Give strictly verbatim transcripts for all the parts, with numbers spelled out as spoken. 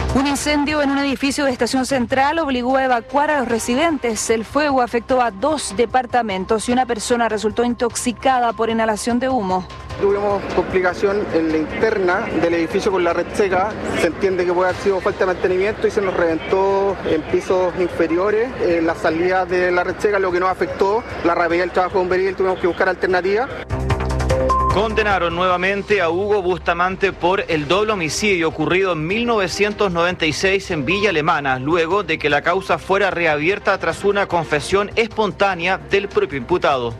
Un incendio en un edificio de Estación Central obligó a evacuar a los residentes. El fuego afectó a dos departamentos y una persona resultó intoxicada por inhalación de humo. Tuvimos complicación en la interna del edificio con la red seca. Se entiende que puede haber sido falta de mantenimiento y se nos reventó en pisos inferiores en la salida de la red seca, lo que nos afectó la rapidez del trabajo bomberil. Tuvimos que buscar alternativas. Condenaron nuevamente a Hugo Bustamante por el doble homicidio ocurrido en mil novecientos noventa y seis en Villa Alemana, luego de que la causa fuera reabierta tras una confesión espontánea del propio imputado.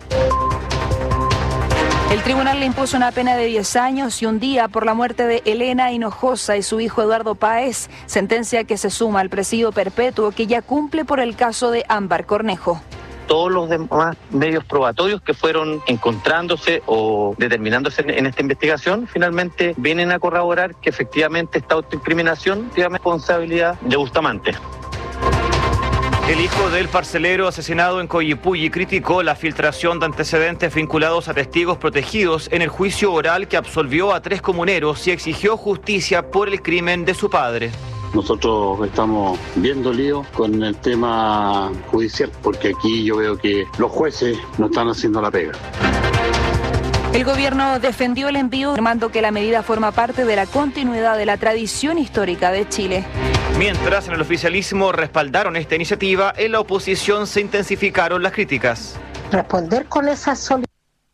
El tribunal le impuso una pena de diez años y un día por la muerte de Elena Hinojosa y su hijo Eduardo Páez, sentencia que se suma al presidio perpetuo que ya cumple por el caso de Ámbar Cornejo. Todos los demás medios probatorios que fueron encontrándose o determinándose en esta investigación finalmente vienen a corroborar que efectivamente esta autoincriminación tiene responsabilidad de Bustamante. El hijo del parcelero asesinado en Coyipulli criticó la filtración de antecedentes vinculados a testigos protegidos en el juicio oral que absolvió a tres comuneros y exigió justicia por el crimen de su padre. Nosotros estamos bien dolidos con el tema judicial porque aquí yo veo que los jueces no están haciendo la pega. El gobierno defendió el envío, afirmando que la medida forma parte de la continuidad de la tradición histórica de Chile. Mientras en el oficialismo respaldaron esta iniciativa, en la oposición se intensificaron las críticas. Responder con esa solidaridad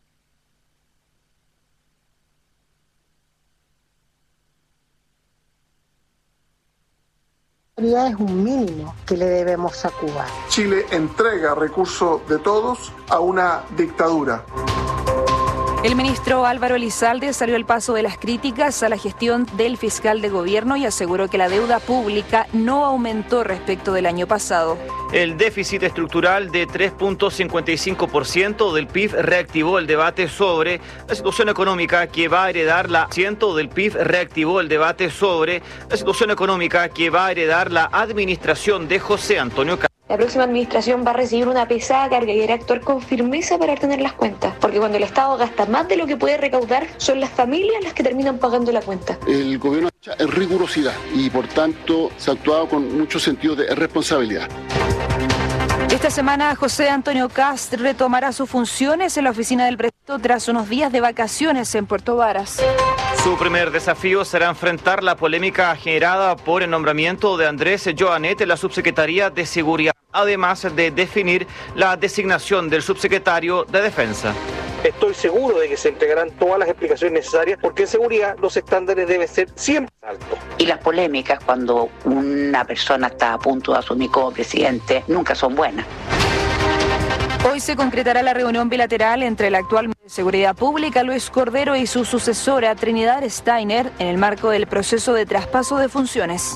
es un mínimo que le debemos a Cuba. Chile entrega recursos de todos a una dictadura. El ministro Álvaro Elizalde salió al paso de las críticas a la gestión del fiscal de gobierno y aseguró que la deuda pública no aumentó respecto del año pasado. El déficit estructural de tres punto cincuenta y cinco por ciento del P I B reactivó el debate sobre la situación económica que va a heredar la ciento del P I B reactivó el debate sobre la situación económica que va a heredar la administración de José Antonio Cast. La próxima administración va a recibir una pesada carga y deberá actuar con firmeza para retener las cuentas, porque cuando el Estado gasta más de lo que puede recaudar, son las familias las que terminan pagando la cuenta. El gobierno es rigurosidad y por tanto se ha actuado con mucho sentido de responsabilidad. Esta semana José Antonio Cast retomará sus funciones en la oficina del presidente tras unos días de vacaciones en Puerto Varas. Su primer desafío será enfrentar la polémica generada por el nombramiento de Andrés Joanet en la Subsecretaría de Seguridad, además de definir la designación del subsecretario de Defensa. Estoy seguro de que se entregarán todas las explicaciones necesarias porque en seguridad los estándares deben ser siempre altos. Y las polémicas cuando una persona está a punto de asumir como presidente nunca son buenas. Hoy se concretará la reunión bilateral entre el actual ministro de Seguridad Pública, Luis Cordero, y su sucesora, Trinidad Steiner, en el marco del proceso de traspaso de funciones.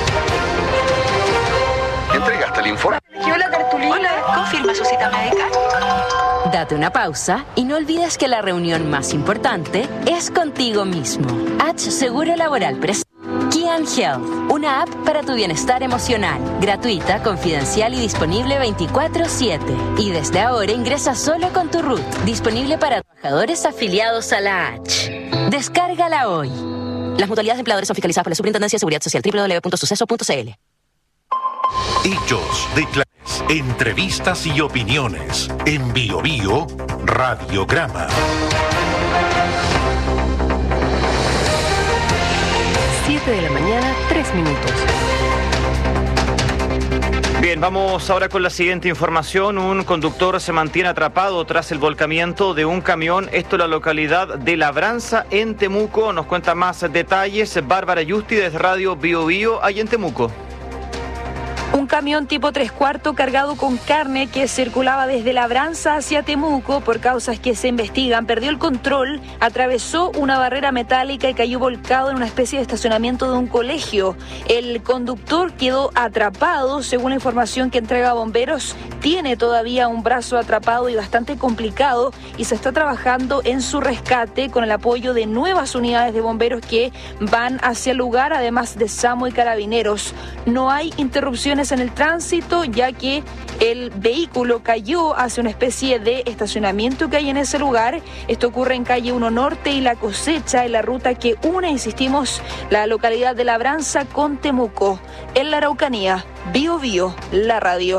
¿Entregaste el informe? Yo la cartulina. ¿Confirma su cita médica? Date una pausa y no olvides que la reunión más importante es contigo mismo. H Seguro Laboral presenta Kian Health, una app para tu bienestar emocional, gratuita, confidencial y disponible veinticuatro siete. Y desde ahora ingresa solo con tu R U T, disponible para trabajadores afiliados a la H. Descárgala hoy. Las mutualidades de empleadores son fiscalizadas por la Superintendencia de Seguridad Social, doble u doble u doble u punto suceso punto c l. Hechos, declaraciones, entrevistas y opiniones. En Bio Bio Radiograma. siete de la mañana, tres minutos. Bien, vamos ahora con la siguiente información. Un conductor se mantiene atrapado tras el volcamiento de un camión. Esto en la localidad de Labranza, en Temuco. Nos cuenta más detalles Bárbara Yusti desde Radio Bio Bio, ahí en Temuco. Un camión tipo tres cuartos cargado con carne que circulaba desde Labranza hacia Temuco por causas que se investigan, perdió el control, atravesó una barrera metálica y cayó volcado en una especie de estacionamiento de un colegio. El conductor quedó atrapado, según la información que entrega Bomberos. tiene todavía un brazo atrapado y bastante complicado, y se está trabajando en su rescate con el apoyo de nuevas unidades de bomberos que van hacia el lugar, además de SAMU y carabineros. No hay interrupciones en el tránsito, ya que el vehículo cayó hacia una especie de estacionamiento que hay en ese lugar. Esto ocurre en calle uno Norte y La Cosecha, en la ruta que une, insistimos, la localidad de Labranza con Temuco. En la Araucanía, Bio Bio, la radio.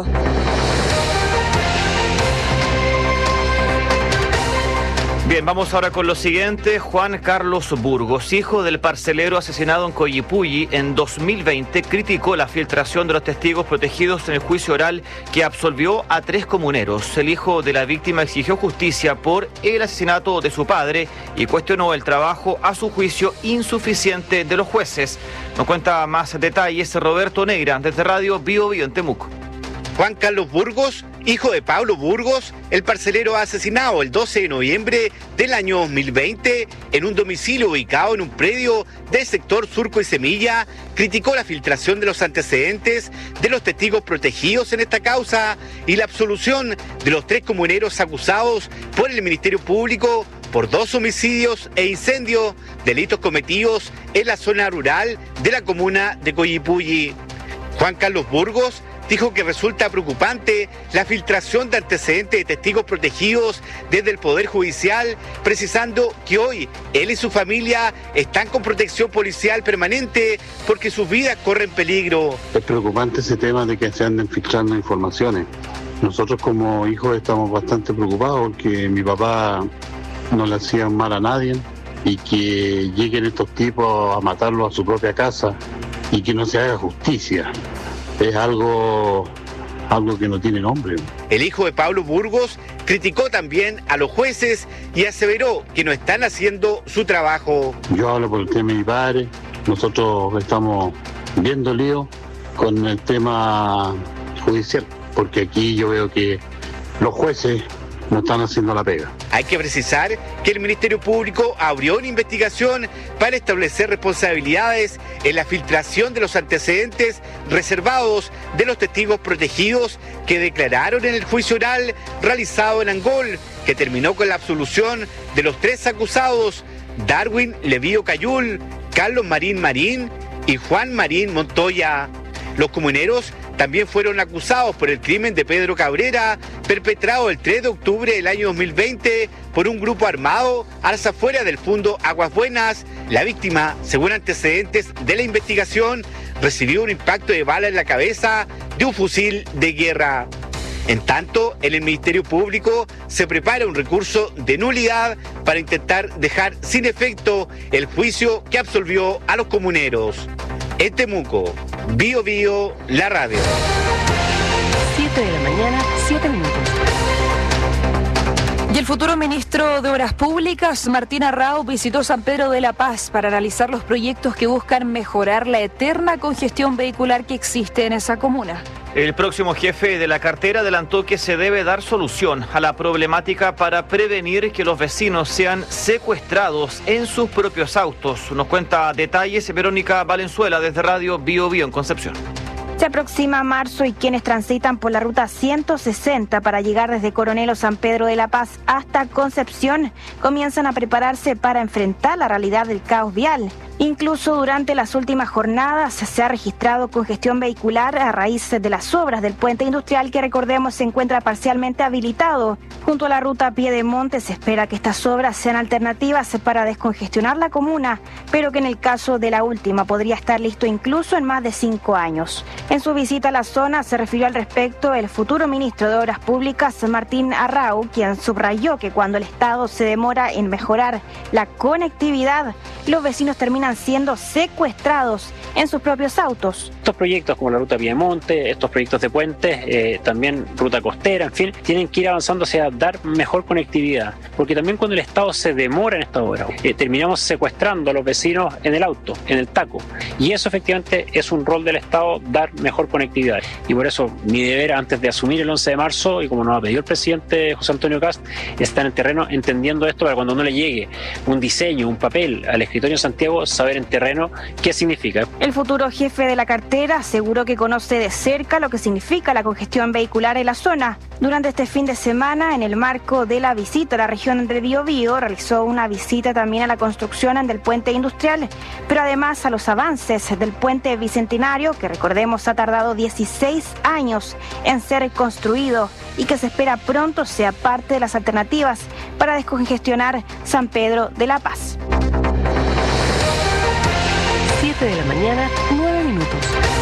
Bien, vamos ahora con lo siguiente. Juan Carlos Burgos, hijo del parcelero asesinado en Coyipulli en dos mil veinte, criticó la filtración de los testigos protegidos en el juicio oral que absolvió a tres comuneros. El hijo de la víctima exigió justicia por el asesinato de su padre y cuestionó el trabajo, a su juicio, insuficiente de los jueces. Nos cuenta más detalles Roberto Negra, desde Radio Bio Bio en Temuco. Juan Carlos Burgos, hijo de Pablo Burgos, el parcelero asesinado el doce de noviembre del año dos mil veinte en un domicilio ubicado en un predio del sector Surco y Semilla, criticó la filtración de los antecedentes de los testigos protegidos en esta causa y la absolución de los tres comuneros acusados por el Ministerio Público por dos homicidios e incendios, delitos cometidos en la zona rural de la comuna de Coyipulli. Juan Carlos Burgos dijo que resulta preocupante la filtración de antecedentes de testigos protegidos desde el Poder Judicial, precisando que hoy él y su familia están con protección policial permanente porque sus vidas corren peligro. Es preocupante ese tema de que se anden filtrando informaciones. Nosotros como hijos estamos bastante preocupados porque mi papá no le hacía mal a nadie, y que lleguen estos tipos a matarlo a su propia casa y que no se haga justicia. Es algo, algo que no tiene nombre. El hijo de Pablo Burgos criticó también a los jueces y aseveró que no están haciendo su trabajo. Yo hablo por el tema de mi padre. Nosotros estamos bien dolidos con el tema judicial, porque aquí yo veo que los jueces no están haciendo la pega. Hay que precisar que el Ministerio Público abrió una investigación para establecer responsabilidades en la filtración de los antecedentes reservados de los testigos protegidos que declararon en el juicio oral realizado en Angol, que terminó con la absolución de los tres acusados, Darwin Levío Cayul, Carlos Marín Marín y Juan Marín Montoya. Los comuneros también fueron acusados por el crimen de Pedro Cabrera, perpetrado el tres de octubre del año dos mil veinte por un grupo armado a las afueras del Fundo Aguas Buenas. La víctima, según antecedentes de la investigación, recibió un impacto de bala en la cabeza de un fusil de guerra. En tanto, en el Ministerio Público se prepara un recurso de nulidad para intentar dejar sin efecto el juicio que absolvió a los comuneros. En Temuco, Bio Bio, la radio. siete de la mañana, siete minutos. Y el futuro ministro de Obras Públicas, Martín Arrau, visitó San Pedro de la Paz para analizar los proyectos que buscan mejorar la eterna congestión vehicular que existe en esa comuna. El próximo jefe de la cartera adelantó que se debe dar solución a la problemática para prevenir que los vecinos sean secuestrados en sus propios autos. Nos cuenta detalles Verónica Valenzuela desde Radio Bio Bio en Concepción. Se aproxima marzo y quienes transitan por la ruta ciento sesenta para llegar desde Coronel o San Pedro de la Paz hasta Concepción comienzan a prepararse para enfrentar la realidad del caos vial. Incluso durante las últimas jornadas se ha registrado congestión vehicular a raíz de las obras del puente industrial que, recordemos, se encuentra parcialmente habilitado. Junto a la ruta Piedemonte se espera que estas obras sean alternativas para descongestionar la comuna, pero que en el caso de la última podría estar listo incluso en más de cinco años. En su visita a la zona se refirió al respecto el futuro ministro de Obras Públicas, Martín Arrau, quien subrayó que cuando el Estado se demora en mejorar la conectividad, los vecinos terminan siendo secuestrados en sus propios autos. Estos proyectos como la ruta Piedemonte, estos proyectos de puentes, eh, también ruta costera, en fin, tienen que ir avanzando hacia dar mejor conectividad, porque también cuando el Estado se demora en esta obra, eh, terminamos secuestrando a los vecinos en el auto, en el taco, y eso efectivamente es un rol del Estado, dar mejor conectividad. Y por eso mi deber antes de asumir el once de marzo, y como nos ha pedido el presidente José Antonio Kast, estar en el terreno entendiendo esto para cuando no le llegue un diseño, un papel al escritorio de Santiago, saber en terreno qué significa. El futuro jefe de la cartera costera aseguró que conoce de cerca lo que significa la congestión vehicular en la zona. Durante este fin de semana, en el marco de la visita a la región del Biobío, realizó una visita también a la construcción del puente industrial, pero además a los avances del puente bicentenario, que recordemos ha tardado dieciséis años en ser construido y que se espera pronto sea parte de las alternativas para descongestionar San Pedro de la Paz. siete de la mañana, nueve minutos.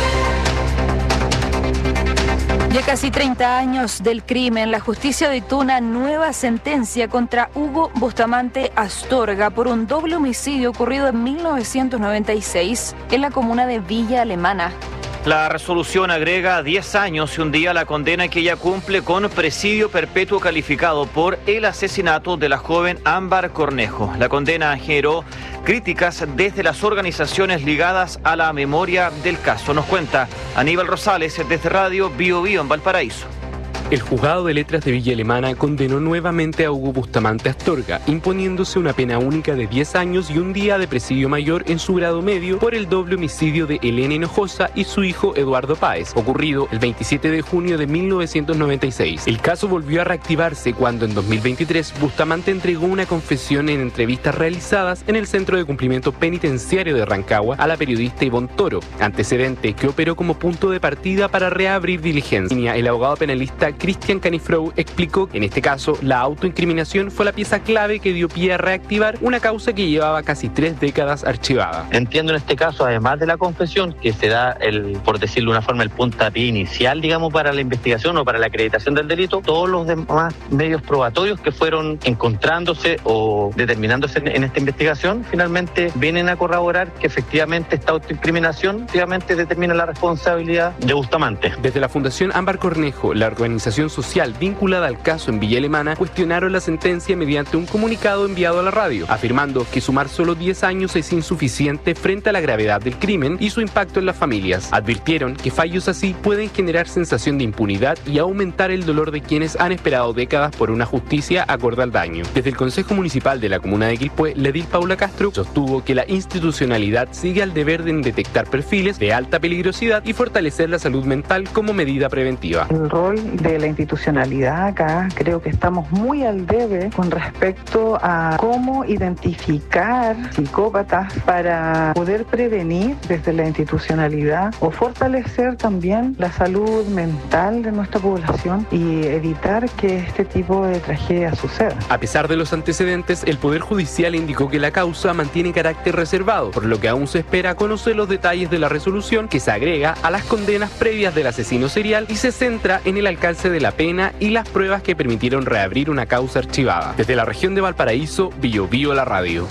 Ya casi treinta años del crimen, la justicia dictó una nueva sentencia contra Hugo Bustamante Astorga por un doble homicidio ocurrido en mil novecientos noventa y seis en la comuna de Villa Alemana. La resolución agrega diez años y un día la condena que ella cumple con presidio perpetuo calificado por el asesinato de la joven Ámbar Cornejo. La condena generó críticas desde las organizaciones ligadas a la memoria del caso. Nos cuenta Aníbal Rosales desde Radio Bio Bio en Valparaíso. El juzgado de letras de Villa Alemana condenó nuevamente a Hugo Bustamante Astorga, imponiéndose una pena única de diez años y un día de presidio mayor en su grado medio por el doble homicidio de Elena Hinojosa y su hijo Eduardo Páez, ocurrido el veintisiete de junio de mil novecientos noventa y seis. El caso volvió a reactivarse cuando en dos mil veintitrés Bustamante entregó una confesión en entrevistas realizadas en el Centro de Cumplimiento Penitenciario de Rancagua a la periodista Ivonne Toro, antecedente que operó como punto de partida para reabrir diligencia. El abogado penalista Cristian Canifrou explicó que en este caso la autoincriminación fue la pieza clave que dio pie a reactivar una causa que llevaba casi tres décadas archivada. Entiendo en este caso, además de la confesión, que se da, el, por decirlo de una forma, el puntapié inicial, digamos, para la investigación o para la acreditación del delito, todos los demás medios probatorios que fueron encontrándose o determinándose en, en esta investigación, finalmente vienen a corroborar que efectivamente esta autoincriminación efectivamente determina la responsabilidad de Bustamante. Desde la Fundación Ámbar Cornejo, la organización social vinculada al caso en Villa Alemana cuestionaron la sentencia mediante un comunicado enviado a la radio, afirmando que sumar solo diez años es insuficiente frente a la gravedad del crimen y su impacto en las familias. Advirtieron que fallos así pueden generar sensación de impunidad y aumentar el dolor de quienes han esperado décadas por una justicia acorde al daño. Desde el Consejo Municipal de la Comuna de Quilpué, la edil Paula Castro sostuvo que la institucionalidad sigue al deber de detectar perfiles de alta peligrosidad y fortalecer la salud mental como medida preventiva. El rol de la institucionalidad acá, creo que estamos muy al debe con respecto a cómo identificar psicópatas para poder prevenir desde la institucionalidad o fortalecer también la salud mental de nuestra población y evitar que este tipo de tragedias sucedan. A pesar de los antecedentes, el Poder Judicial indicó que la causa mantiene carácter reservado, por lo que aún se espera conocer los detalles de la resolución que se agrega a las condenas previas del asesino serial y se centra en el alcance de la pena y las pruebas que permitieron reabrir una causa archivada. Desde la región de Valparaíso, Bio Bio la radio.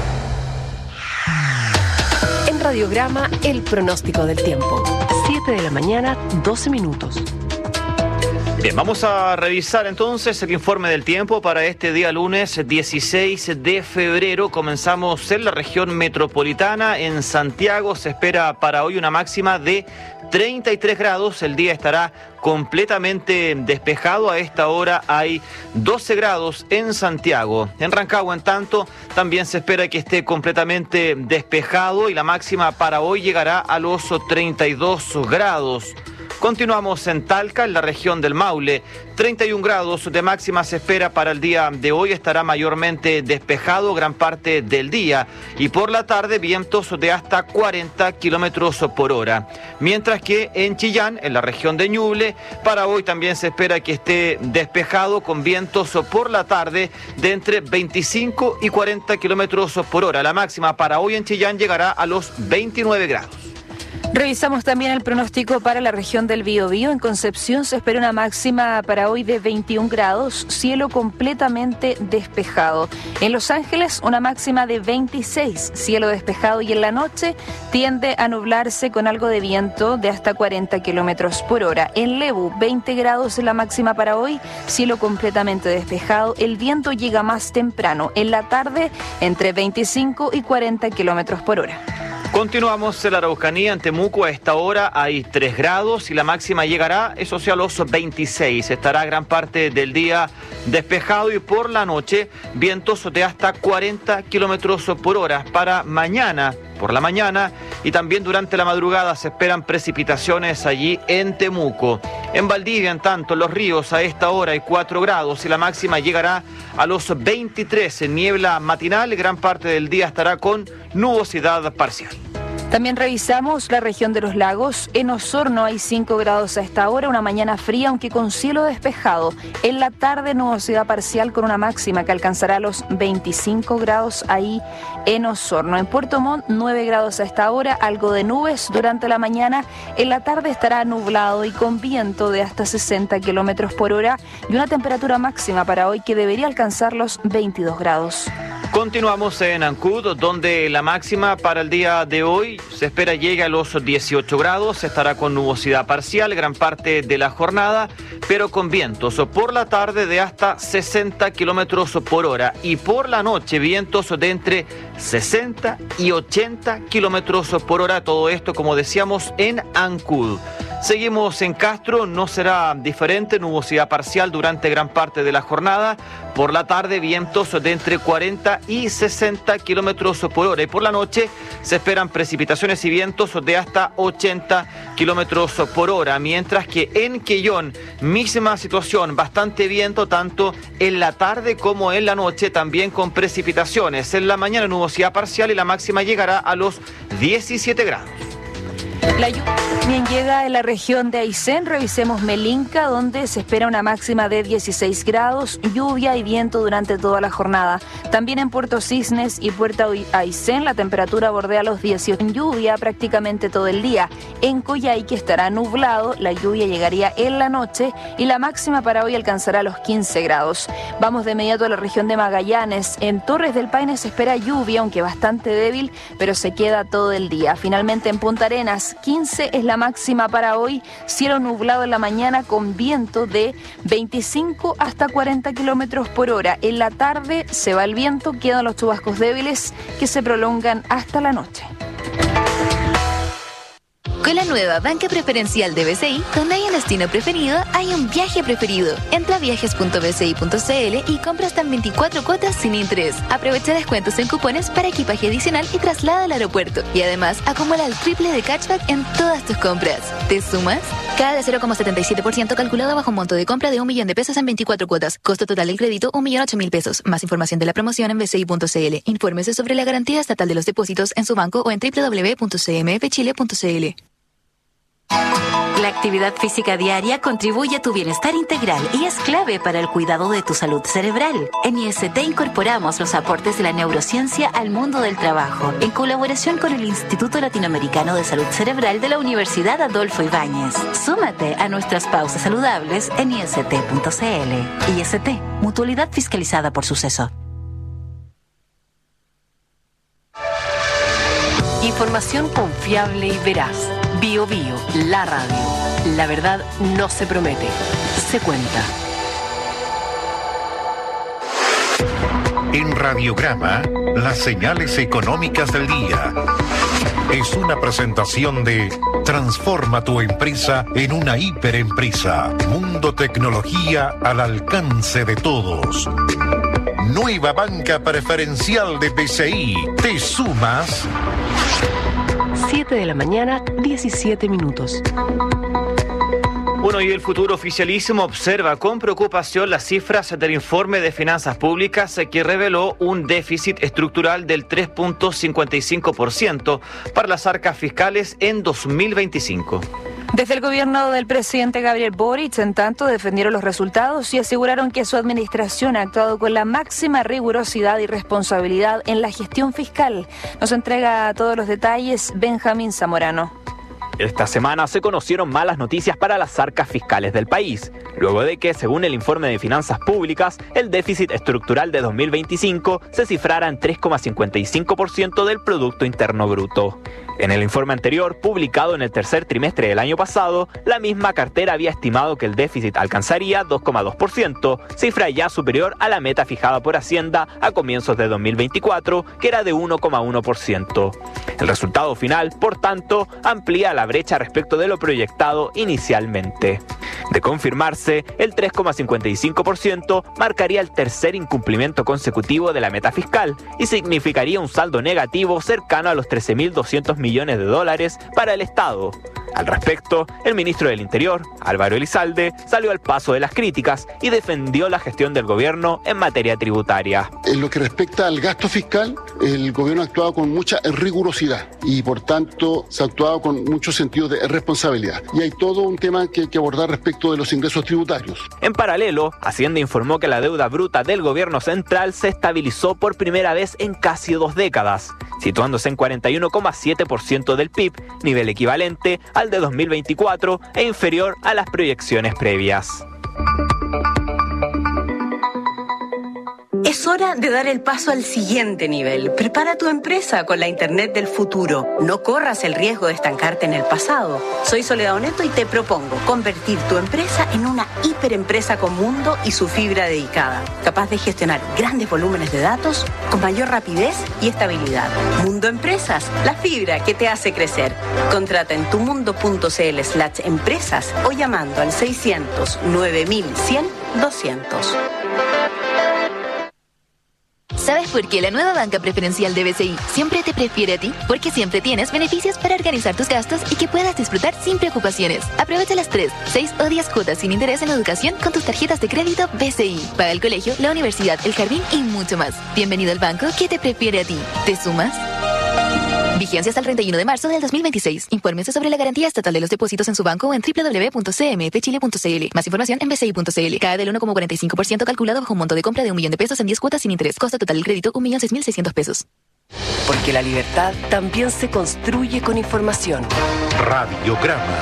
En Radiograma, el pronóstico del tiempo. siete de la mañana, doce minutos. Bien, vamos a revisar entonces el informe del tiempo para este día lunes dieciséis de febrero. Comenzamos en la región metropolitana. En Santiago se espera para hoy una máxima de treinta y tres grados. El día estará completamente despejado. A esta hora hay doce grados en Santiago. En Rancagua, en tanto, también se espera que esté completamente despejado y la máxima para hoy llegará a los treinta y dos grados. Continuamos en Talca, en la región del Maule. treinta y un grados de máxima se espera para el día de hoy. Estará mayormente despejado gran parte del día. Y por la tarde, vientos de hasta cuarenta kilómetros por hora. Mientras que en Chillán, en la región de Ñuble, para hoy también se espera que esté despejado con vientos por la tarde de entre veinticinco y cuarenta kilómetros por hora. La máxima para hoy en Chillán llegará a los veintinueve grados. Revisamos también el pronóstico para la región del Biobío. En Concepción se espera una máxima para hoy de veintiún grados, cielo completamente despejado. En Los Ángeles una máxima de veintiséis, cielo despejado, y en la noche tiende a nublarse con algo de viento de hasta cuarenta kilómetros por hora. En Lebu veinte grados la máxima para hoy, cielo completamente despejado, el viento llega más temprano, en la tarde entre veinticinco y cuarenta kilómetros por hora. Continuamos en la Araucanía, en Temuco. A esta hora hay tres grados y la máxima llegará, eso sí, a los veintiséis. Estará gran parte del día despejado y por la noche vientos de hasta cuarenta kilómetros por hora. Para mañana, por la mañana y también durante la madrugada se esperan precipitaciones allí en Temuco. En Valdivia, en tanto, en Los Ríos a esta hora hay cuatro grados y la máxima llegará a los veintitrés. En niebla matinal, gran parte del día estará con nubosidad parcial. También revisamos la región de los lagos. En Osorno hay cinco grados a esta hora, una mañana fría aunque con cielo despejado. En la tarde nubosidad parcial con una máxima que alcanzará los veinticinco grados ahí en Osorno. En Puerto Montt nueve grados a esta hora, algo de nubes durante la mañana. En la tarde estará nublado y con viento de hasta sesenta kilómetros por hora y una temperatura máxima para hoy que debería alcanzar los veintidós grados. Continuamos en Ancud, donde la máxima para el día de hoy se espera llegue a los dieciocho grados, estará con nubosidad parcial gran parte de la jornada, pero con vientos por la tarde de hasta sesenta kilómetros por hora y por la noche vientos de entre sesenta y ochenta kilómetros por hora, todo esto como decíamos en Ancud. Seguimos en Castro, no será diferente, nubosidad parcial durante gran parte de la jornada. Por la tarde, vientos de entre cuarenta y sesenta kilómetros por hora. Y por la noche se esperan precipitaciones y vientos de hasta ochenta kilómetros por hora. Mientras que en Quellón, misma situación, bastante viento, tanto en la tarde como en la noche, también con precipitaciones. En la mañana, nubosidad parcial y la máxima llegará a los diecisiete grados. La lluvia también llega en la región de Aysén. Revisemos Melinca, donde se espera una máxima de dieciséis grados, lluvia y viento durante toda la jornada. También en Puerto Cisnes y Puerto Aysén la temperatura bordea los dieciocho. En lluvia prácticamente todo el día. En Coyhaique estará nublado, la lluvia llegaría en la noche y la máxima para hoy alcanzará los quince grados. Vamos de inmediato a la región de Magallanes. En Torres del Paine se espera lluvia, aunque bastante débil, pero se queda todo el día. Finalmente en Punta Arenas, quince es la máxima para hoy, cielo nublado en la mañana con viento de veinticinco hasta cuarenta kilómetros por hora. En la tarde se va el viento, quedan los chubascos débiles que se prolongan hasta la noche. Con la nueva banca preferencial de B C I, donde hay un destino preferido, hay un viaje preferido. Entra a viajes punto b c i punto c l y compra hasta en veinticuatro cuotas sin interés. Aprovecha descuentos en cupones para equipaje adicional y traslada al aeropuerto. Y además, acumula el triple de cashback en todas tus compras. ¿Te sumas? Cada de cero coma setenta y siete por ciento calculado bajo un monto de compra de un millón de pesos en veinticuatro cuotas. Costo total del crédito, un millón ocho mil pesos. Más información de la promoción en b c i punto c l. Infórmese sobre la garantía estatal de los depósitos en su banco o en w w w punto c m f chile punto c l. La actividad física diaria contribuye a tu bienestar integral y es clave para el cuidado de tu salud cerebral. En I S T incorporamos los aportes de la neurociencia al mundo del trabajo, en colaboración con el Instituto Latinoamericano de Salud Cerebral de la Universidad Adolfo Ibáñez. Súmate a nuestras pausas saludables en i s t punto c l. I S T, mutualidad fiscalizada por Suceso. Información confiable y veraz. Bio Bio, la radio. La verdad no se promete, se cuenta. En Radiograma, las señales económicas del día. Es una presentación de Transforma tu empresa en una hiperempresa. Mundo Tecnología al alcance de todos. Nueva banca preferencial de B C I. ¿Te sumas? siete de la mañana, diecisiete minutos. Bueno, y el futuro oficialísimo observa con preocupación las cifras del informe de finanzas públicas que reveló un déficit estructural del tres punto cincuenta y cinco por ciento para las arcas fiscales en dos mil veinticinco. Desde el gobierno del presidente Gabriel Boric, en tanto, defendieron los resultados y aseguraron que su administración ha actuado con la máxima rigurosidad y responsabilidad en la gestión fiscal. Nos entrega todos los detalles Benjamín Zamorano. Esta semana se conocieron malas noticias para las arcas fiscales del país, luego de que, según el informe de finanzas públicas, el déficit estructural de dos mil veinticinco se cifrara en tres coma cincuenta y cinco por ciento del Producto Interno Bruto. En el informe anterior, publicado en el tercer trimestre del año pasado, la misma cartera había estimado que el déficit alcanzaría dos coma dos por ciento, cifra ya superior a la meta fijada por Hacienda a comienzos de dos mil veinticuatro, que era de uno coma uno por ciento. El resultado final, por tanto, amplía la brecha respecto de lo proyectado inicialmente. De confirmarse, el tres coma cincuenta y cinco por ciento marcaría el tercer incumplimiento consecutivo de la meta fiscal y significaría un saldo negativo cercano a los trece mil doscientos millones de dólares para el Estado. Al respecto, el ministro del Interior, Álvaro Elizalde, salió al paso de las críticas y defendió la gestión del gobierno en materia tributaria. En lo que respecta al gasto fiscal, el gobierno ha actuado con mucha rigurosidad y por tanto se ha actuado con mucho sentido de responsabilidad. Y hay todo un tema que hay que abordar respecto de los ingresos tributarios. En paralelo, Hacienda informó que la deuda bruta del gobierno central se estabilizó por primera vez en casi dos décadas, situándose en cuarenta y uno coma siete por ciento del P I B, nivel equivalente al de dos mil veinticuatro e inferior a las proyecciones previas. Es hora de dar el paso al siguiente nivel. Prepara tu empresa con la Internet del futuro. No corras el riesgo de estancarte en el pasado. Soy Soledad Oneto y te propongo convertir tu empresa en una hiperempresa con Mundo y su fibra dedicada, capaz de gestionar grandes volúmenes de datos con mayor rapidez y estabilidad. Mundo Empresas, la fibra que te hace crecer. Contrata en tumundo.cl slash empresas o llamando al seiscientos nueve mil cien doscientos. ¿Sabes por qué la nueva banca preferencial de B C I siempre te prefiere a ti? Porque siempre tienes beneficios para organizar tus gastos y que puedas disfrutar sin preocupaciones. Aprovecha las tres, seis o diez cuotas sin interés en educación con tus tarjetas de crédito B C I. Paga el colegio, la universidad, el jardín y mucho más. Bienvenido al banco que te prefiere a ti. ¿Te sumas? Vigencia hasta el treinta y uno de marzo del dos mil veintiséis. Infórmese sobre la garantía estatal de los depósitos en su banco o en doble u doble u doble u punto c m f chile punto c l. Más información en b c i punto c l. C A E del uno coma cuarenta y cinco por ciento calculado bajo un monto de compra de un millón de pesos en diez cuotas sin interés. Costo total del crédito un millón seis mil seiscientos pesos. Porque la libertad también se construye con información. Radiograma.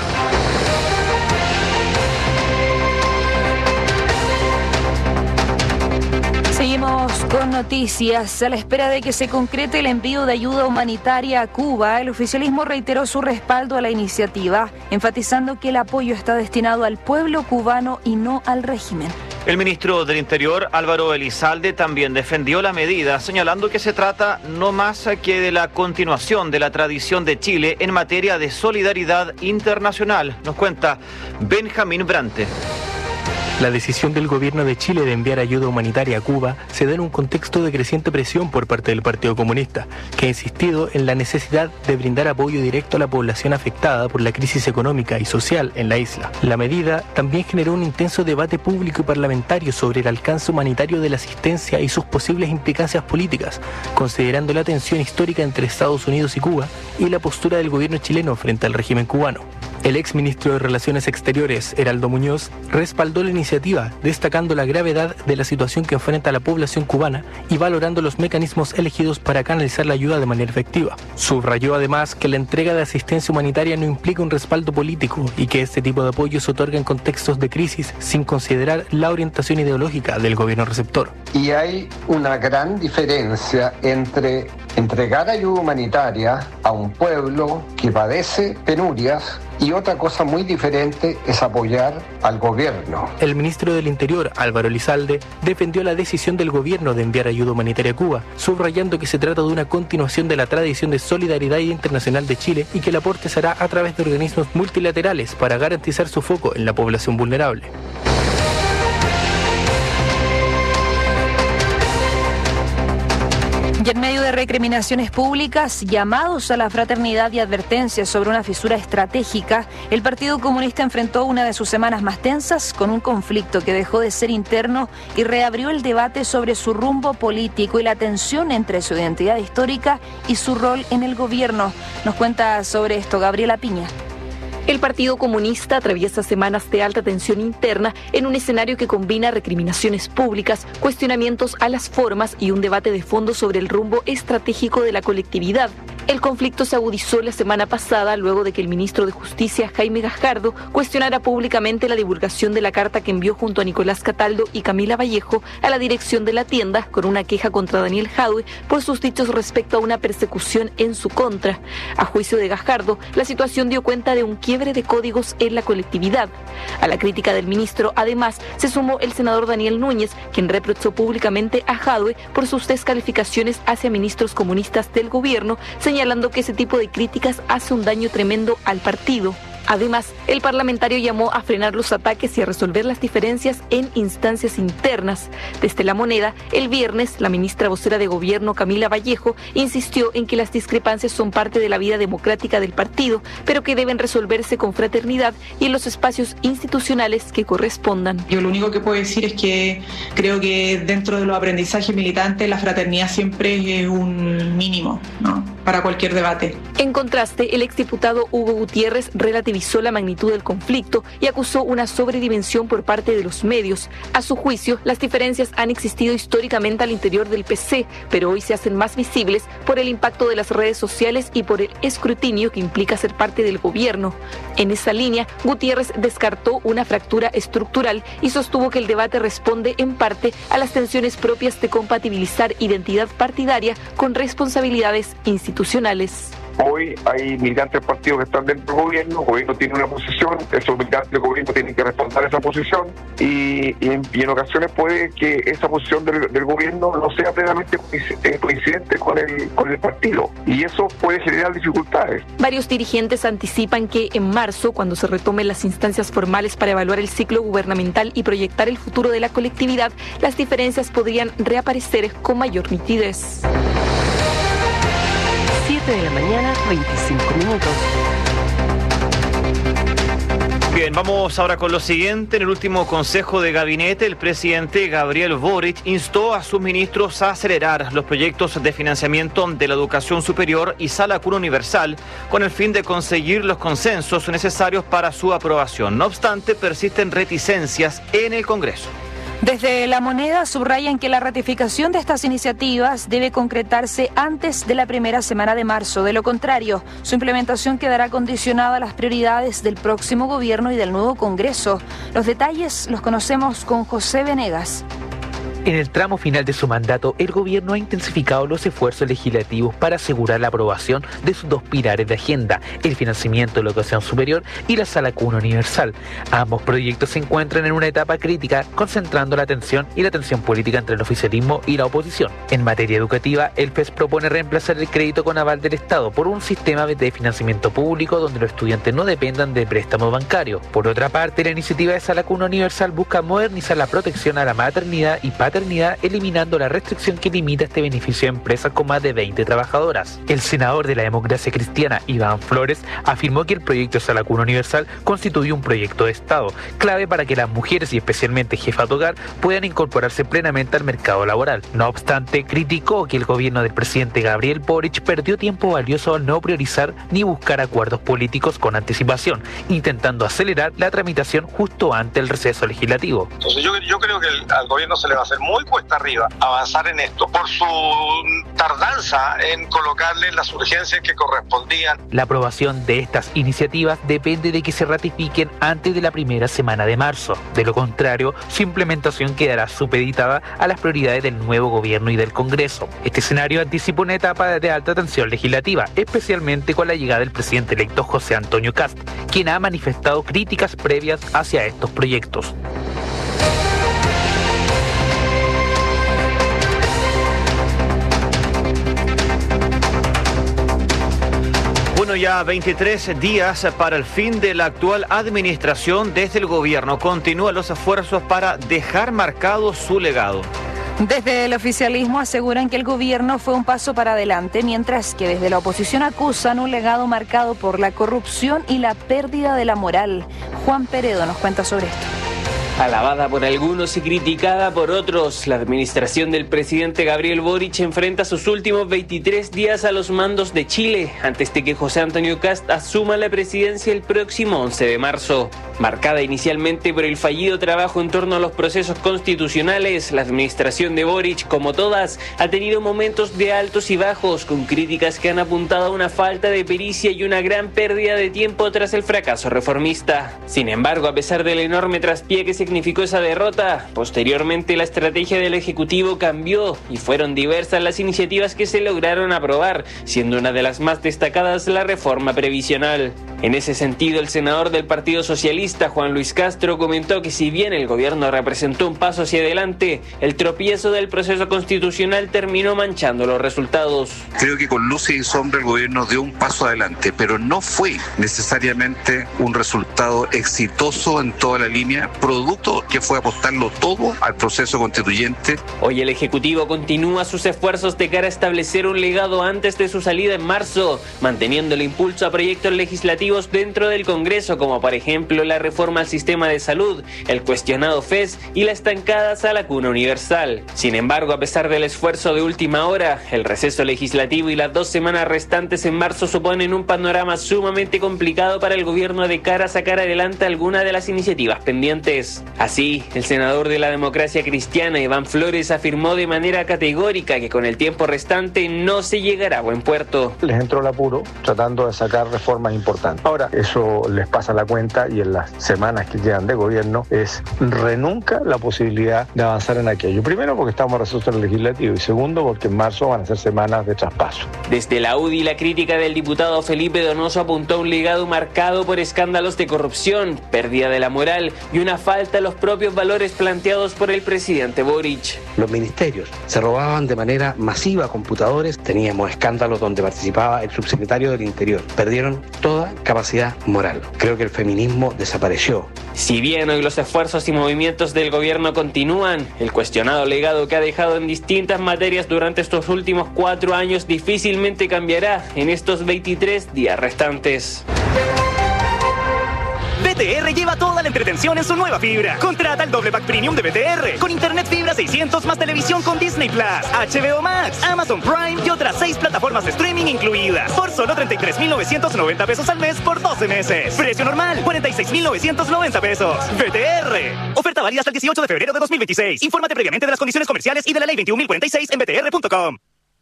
Seguimos con noticias. A la espera de que se concrete el envío de ayuda humanitaria a Cuba, el oficialismo reiteró su respaldo a la iniciativa, enfatizando que el apoyo está destinado al pueblo cubano y no al régimen. El ministro del Interior, Álvaro Elizalde, también defendió la medida, señalando que se trata no más que de la continuación de la tradición de Chile en materia de solidaridad internacional. Nos cuenta Benjamín Brante. La decisión del gobierno de Chile de enviar ayuda humanitaria a Cuba se da en un contexto de creciente presión por parte del Partido Comunista, que ha insistido en la necesidad de brindar apoyo directo a la población afectada por la crisis económica y social en la isla. La medida también generó un intenso debate público y parlamentario sobre el alcance humanitario de la asistencia y sus posibles implicancias políticas, considerando la tensión histórica entre Estados Unidos y Cuba y la postura del gobierno chileno frente al régimen cubano. El exministro de Relaciones Exteriores, Heraldo Muñoz, respaldó la iniciativa, destacando la gravedad de la situación que enfrenta la población cubana y valorando los mecanismos elegidos para canalizar la ayuda de manera efectiva. Subrayó además que la entrega de asistencia humanitaria no implica un respaldo político y que este tipo de apoyo se otorga en contextos de crisis sin considerar la orientación ideológica del gobierno receptor. Y hay una gran diferencia entre entregar ayuda humanitaria a un pueblo que padece penurias y otra cosa muy diferente es apoyar al gobierno. El ministro del Interior, Álvaro Elizalde, defendió la decisión del gobierno de enviar ayuda humanitaria a Cuba, subrayando que se trata de una continuación de la tradición de solidaridad internacional de Chile y que el aporte se hará a través de organismos multilaterales para garantizar su foco en la población vulnerable. Y en medio de recriminaciones públicas, llamados a la fraternidad y advertencias sobre una fisura estratégica, el Partido Comunista enfrentó una de sus semanas más tensas con un conflicto que dejó de ser interno y reabrió el debate sobre su rumbo político y la tensión entre su identidad histórica y su rol en el gobierno. Nos cuenta sobre esto Gabriela Piña. El Partido Comunista atraviesa semanas de alta tensión interna en un escenario que combina recriminaciones públicas, cuestionamientos a las formas y un debate de fondo sobre el rumbo estratégico de la colectividad. El conflicto se agudizó la semana pasada luego de que el ministro de Justicia, Jaime Gajardo, cuestionara públicamente la divulgación de la carta que envió junto a Nicolás Cataldo y Camila Vallejo a la dirección de la tienda con una queja contra Daniel Jadwe por sus dichos respecto a una persecución en su contra. A juicio de Gajardo, la situación dio cuenta de un quiebre de códigos en la colectividad. A la crítica del ministro, además, se sumó el senador Daniel Núñez, quien reprochó públicamente a Jadwe por sus descalificaciones hacia ministros comunistas del gobierno, señalando que ese tipo de críticas hace un daño tremendo al partido. Además, el parlamentario llamó a frenar los ataques y a resolver las diferencias en instancias internas. Desde La Moneda, el viernes, la ministra vocera de Gobierno, Camila Vallejo, insistió en que las discrepancias son parte de la vida democrática del partido, pero que deben resolverse con fraternidad y en los espacios institucionales que correspondan. Yo lo único que puedo decir es que creo que dentro de los aprendizajes militantes la fraternidad siempre es un mínimo, ¿no?, para cualquier debate. En contraste, el exdiputado Hugo Gutiérrez relativizó la magnitud del conflicto y acusó una sobredimensión por parte de los medios. A su juicio, las diferencias han existido históricamente al interior del P C, pero hoy se hacen más visibles por el impacto de las redes sociales y por el escrutinio que implica ser parte del gobierno. En esa línea, Gutiérrez descartó una fractura estructural y sostuvo que el debate responde en parte a las tensiones propias de compatibilizar identidad partidaria con responsabilidades institucionales. Hoy hay militantes del partido que están dentro del gobierno, el gobierno tiene una posición, esos militantes del gobierno tienen que responder a esa posición y, y, en, y en ocasiones puede que esa posición del, del gobierno no sea plenamente coincidente con el, con el partido y eso puede generar dificultades. Varios dirigentes anticipan que en marzo, cuando se retomen las instancias formales para evaluar el ciclo gubernamental y proyectar el futuro de la colectividad, las diferencias podrían reaparecer con mayor nitidez. siete de la mañana, veinticinco minutos. Bien, vamos ahora con lo siguiente. En el último consejo de gabinete, el presidente Gabriel Boric instó a sus ministros a acelerar los proyectos de financiamiento de la educación superior y sala cuna universal con el fin de conseguir los consensos necesarios para su aprobación. No obstante, persisten reticencias en el Congreso. Desde La Moneda subrayan que la ratificación de estas iniciativas debe concretarse antes de la primera semana de marzo. De lo contrario, su implementación quedará condicionada a las prioridades del próximo gobierno y del nuevo Congreso. Los detalles los conocemos con José Venegas. En el tramo final de su mandato, el gobierno ha intensificado los esfuerzos legislativos para asegurar la aprobación de sus dos pilares de agenda, el financiamiento de la educación superior y la sala cuna universal. Ambos proyectos se encuentran en una etapa crítica, concentrando la atención y la atención política entre el oficialismo y la oposición. En materia educativa, el P E S propone reemplazar el crédito con aval del Estado por un sistema de financiamiento público donde los estudiantes no dependan de préstamos bancarios. Por otra parte, la iniciativa de sala cuna universal busca modernizar la protección a la maternidad y paternidad paternidad, eliminando la restricción que limita este beneficio a empresas con más de veinte trabajadoras. El senador de la Democracia Cristiana, Iván Flores, afirmó que el proyecto de Sala Cuna Universal constituye un proyecto de Estado, clave para que las mujeres y especialmente jefas de hogar puedan incorporarse plenamente al mercado laboral. No obstante, criticó que el gobierno del presidente Gabriel Boric perdió tiempo valioso al no priorizar ni buscar acuerdos políticos con anticipación, intentando acelerar la tramitación justo antes del receso legislativo. Entonces yo, yo creo que el, al gobierno se le va a hacer muy cuesta arriba avanzar en esto por su tardanza en colocarle las urgencias que correspondían. La aprobación de estas iniciativas depende de que se ratifiquen antes de la primera semana de marzo. De lo contrario, su implementación quedará supeditada a las prioridades del nuevo gobierno y del Congreso. Este escenario anticipa una etapa de alta tensión legislativa, especialmente con la llegada del presidente electo José Antonio Kast, quien ha manifestado críticas previas hacia estos proyectos. Bueno, ya veintitrés días para el fin de la actual administración. Desde el gobierno continúan los esfuerzos para dejar marcado su legado. Desde el oficialismo aseguran que el gobierno fue un paso para adelante, mientras que desde la oposición acusan un legado marcado por la corrupción y la pérdida de la moral. Juan Peredo nos cuenta sobre esto. Alabada por algunos y criticada por otros, la administración del presidente Gabriel Boric enfrenta sus últimos veintitrés días a los mandos de Chile, antes de que José Antonio Kast asuma la presidencia el próximo once de marzo. Marcada inicialmente por el fallido trabajo en torno a los procesos constitucionales, la administración de Boric, como todas, ha tenido momentos de altos y bajos, con críticas que han apuntado a una falta de pericia y una gran pérdida de tiempo tras el fracaso reformista. Sin embargo, a pesar del enorme traspié que significó esa derrota, posteriormente la estrategia del Ejecutivo cambió y fueron diversas las iniciativas que se lograron aprobar, siendo una de las más destacadas la reforma previsional. En ese sentido, el senador del Partido Socialista, Juan Luis Castro, comentó que si bien el gobierno representó un paso hacia adelante, el tropiezo del proceso constitucional terminó manchando los resultados. Creo que con luces y sombras el gobierno dio un paso adelante, pero no fue necesariamente un resultado exitoso en toda la línea, producto que fue apostarlo todo al proceso constituyente. Hoy el Ejecutivo continúa sus esfuerzos de cara a establecer un legado antes de su salida en marzo, manteniendo el impulso a proyectos legislativos dentro del Congreso, como por ejemplo la reforma al sistema de salud, el cuestionado F E S y la estancada Sala Cuna Universal. Sin embargo, a pesar del esfuerzo de última hora, el receso legislativo y las dos semanas restantes en marzo suponen un panorama sumamente complicado para el gobierno de cara a sacar adelante alguna de las iniciativas pendientes. Así, el senador de la Democracia Cristiana, Iván Flores, afirmó de manera categórica que con el tiempo restante no se llegará a buen puerto. Les entró el apuro tratando de sacar reformas importantes. Ahora, eso les pasa la cuenta y en las semanas que quedan de gobierno es renunca la posibilidad de avanzar en aquello. Primero porque estamos en receso legislativo y segundo porque en marzo van a ser semanas de traspaso. Desde la U D I, la crítica del diputado Felipe Donoso apuntó a un legado marcado por escándalos de corrupción, pérdida de la moral y una falta a los propios valores planteados por el presidente Boric. Los ministerios se robaban de manera masiva computadores, teníamos escándalos donde participaba el subsecretario del Interior. Perdieron toda capacidad moral. Creo que el feminismo desapareció. Si bien hoy los esfuerzos y movimientos del gobierno continúan, el cuestionado legado que ha dejado en distintas materias durante estos últimos cuatro años difícilmente cambiará en estos veintitrés días restantes. B T R lleva toda la entretención en su nueva fibra. Contrata el doble pack premium de B T R con internet fibra seiscientos más televisión con Disney Plus, H B O Max, Amazon Prime y otras seis plataformas de streaming incluidas por solo treinta y tres mil novecientos noventa pesos al mes por doce meses. Precio normal cuarenta y seis mil novecientos noventa pesos. B T R. Oferta válida hasta el dieciocho de febrero de dos mil veintiséis. Infórmate previamente de las condiciones comerciales y de la ley veintiún mil cuarenta y seis en b t r punto com.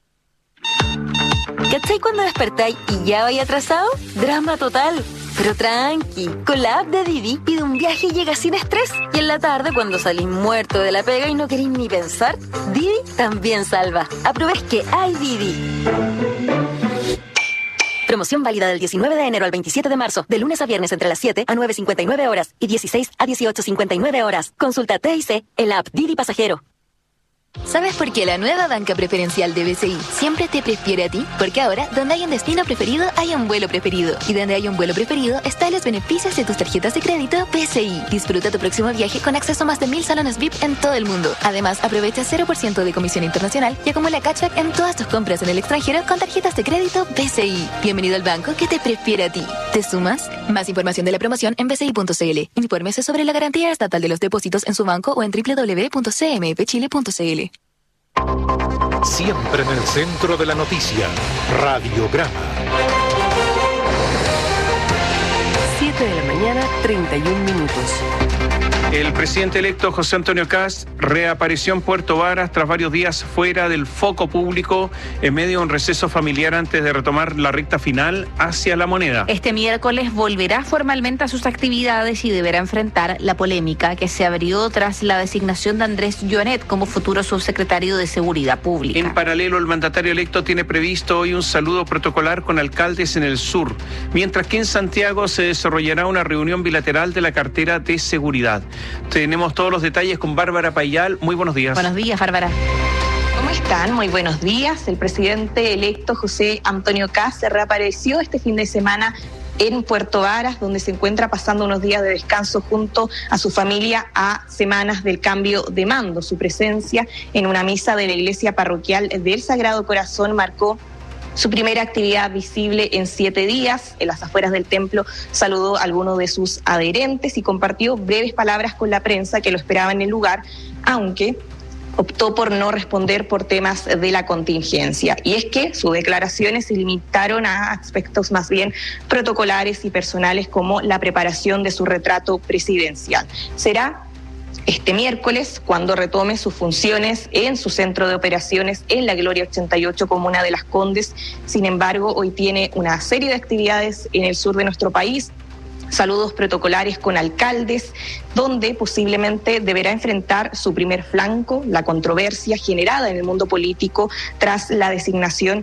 ¿Cachai cuando despertáis y ya vais atrasado? Drama total. Pero tranqui, con la app de Didi pide un viaje y llega sin estrés. Y en la tarde, cuando salís muerto de la pega y no queréis ni pensar, Didi también salva. Aprovecha que hay Didi. Promoción válida del diecinueve de enero al veintisiete de marzo, de lunes a viernes entre las siete a nueve cincuenta y nueve horas y dieciséis a dieciocho cincuenta y nueve horas. Consulta T I C en la app Didi Pasajero. ¿Sabes por qué la nueva banca preferencial de B C I siempre te prefiere a ti? Porque ahora, donde hay un destino preferido, hay un vuelo preferido. Y donde hay un vuelo preferido, están los beneficios de tus tarjetas de crédito B C I. Disfruta tu próximo viaje con acceso a más de mil salones V I P en todo el mundo. Además, aprovecha cero por ciento de comisión internacional y acumula cashback en todas tus compras en el extranjero con tarjetas de crédito B C I. Bienvenido al banco que te prefiere a ti. ¿Te sumas? Más información de la promoción en b c i punto c l. Infórmese sobre la garantía estatal de los depósitos en su banco o en w w w punto c m f chile punto c l. Siempre en el centro de la noticia, Radiograma. siete de la mañana, treinta y un minutos. El presidente electo José Antonio Kast reapareció en Puerto Varas tras varios días fuera del foco público en medio de un receso familiar antes de retomar la recta final hacia La Moneda. Este miércoles volverá formalmente a sus actividades y deberá enfrentar la polémica que se abrió tras la designación de Andrés Joanet como futuro subsecretario de Seguridad Pública. En paralelo, el mandatario electo tiene previsto hoy un saludo protocolar con alcaldes en el sur, mientras que en Santiago se desarrollará una reunión bilateral de la cartera de seguridad. Tenemos todos los detalles con Bárbara Payal. Muy buenos días. Buenos días, Bárbara. ¿Cómo están? Muy buenos días. El presidente electo José Antonio Kast se reapareció este fin de semana en Puerto Varas, donde se encuentra pasando unos días de descanso junto a su familia a semanas del cambio de mando. Su presencia en una misa de la iglesia parroquial del Sagrado Corazón marcó su primera actividad visible en siete días. En las afueras del templo saludó a algunos de sus adherentes y compartió breves palabras con la prensa que lo esperaba en el lugar, aunque optó por no responder por temas de la contingencia. Y es que sus declaraciones se limitaron a aspectos más bien protocolares y personales, como la preparación de su retrato presidencial. Será este miércoles cuando retome sus funciones en su centro de operaciones en la Gloria ochenta y ocho, comuna de Las Condes. Sin embargo, hoy tiene una serie de actividades en el sur de nuestro país, saludos protocolares con alcaldes, donde posiblemente deberá enfrentar su primer flanco, la controversia generada en el mundo político tras la designación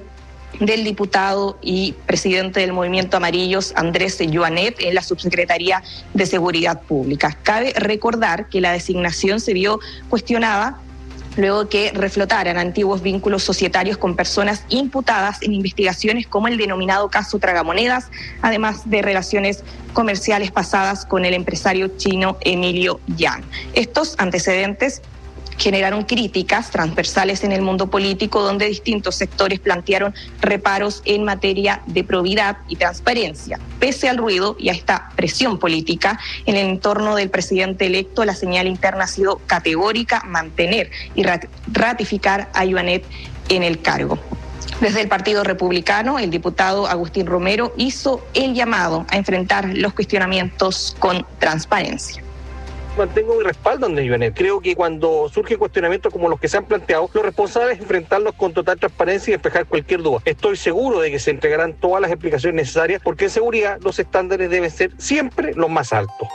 del diputado y presidente del Movimiento Amarillos, Andrés Joanet, en la Subsecretaría de Seguridad Pública. Cabe recordar que la designación se vio cuestionada luego que reflotaran antiguos vínculos societarios con personas imputadas en investigaciones como el denominado caso Tragamonedas, además de relaciones comerciales pasadas con el empresario chino Emilio Yang. Estos antecedentes generaron críticas transversales en el mundo político, donde distintos sectores plantearon reparos en materia de probidad y transparencia. Pese al ruido y a esta presión política en el entorno del presidente electo, la señal interna ha sido categórica: mantener y ratificar a Joanet en el cargo. Desde el Partido Republicano, el diputado Agustín Romero hizo el llamado a enfrentar los cuestionamientos con transparencia. Mantengo mi respaldo en Joanet. Creo que cuando surgen cuestionamientos como los que se han planteado, lo responsable es enfrentarlos con total transparencia y despejar cualquier duda. Estoy seguro de que se entregarán todas las explicaciones necesarias, porque en seguridad los estándares deben ser siempre los más altos.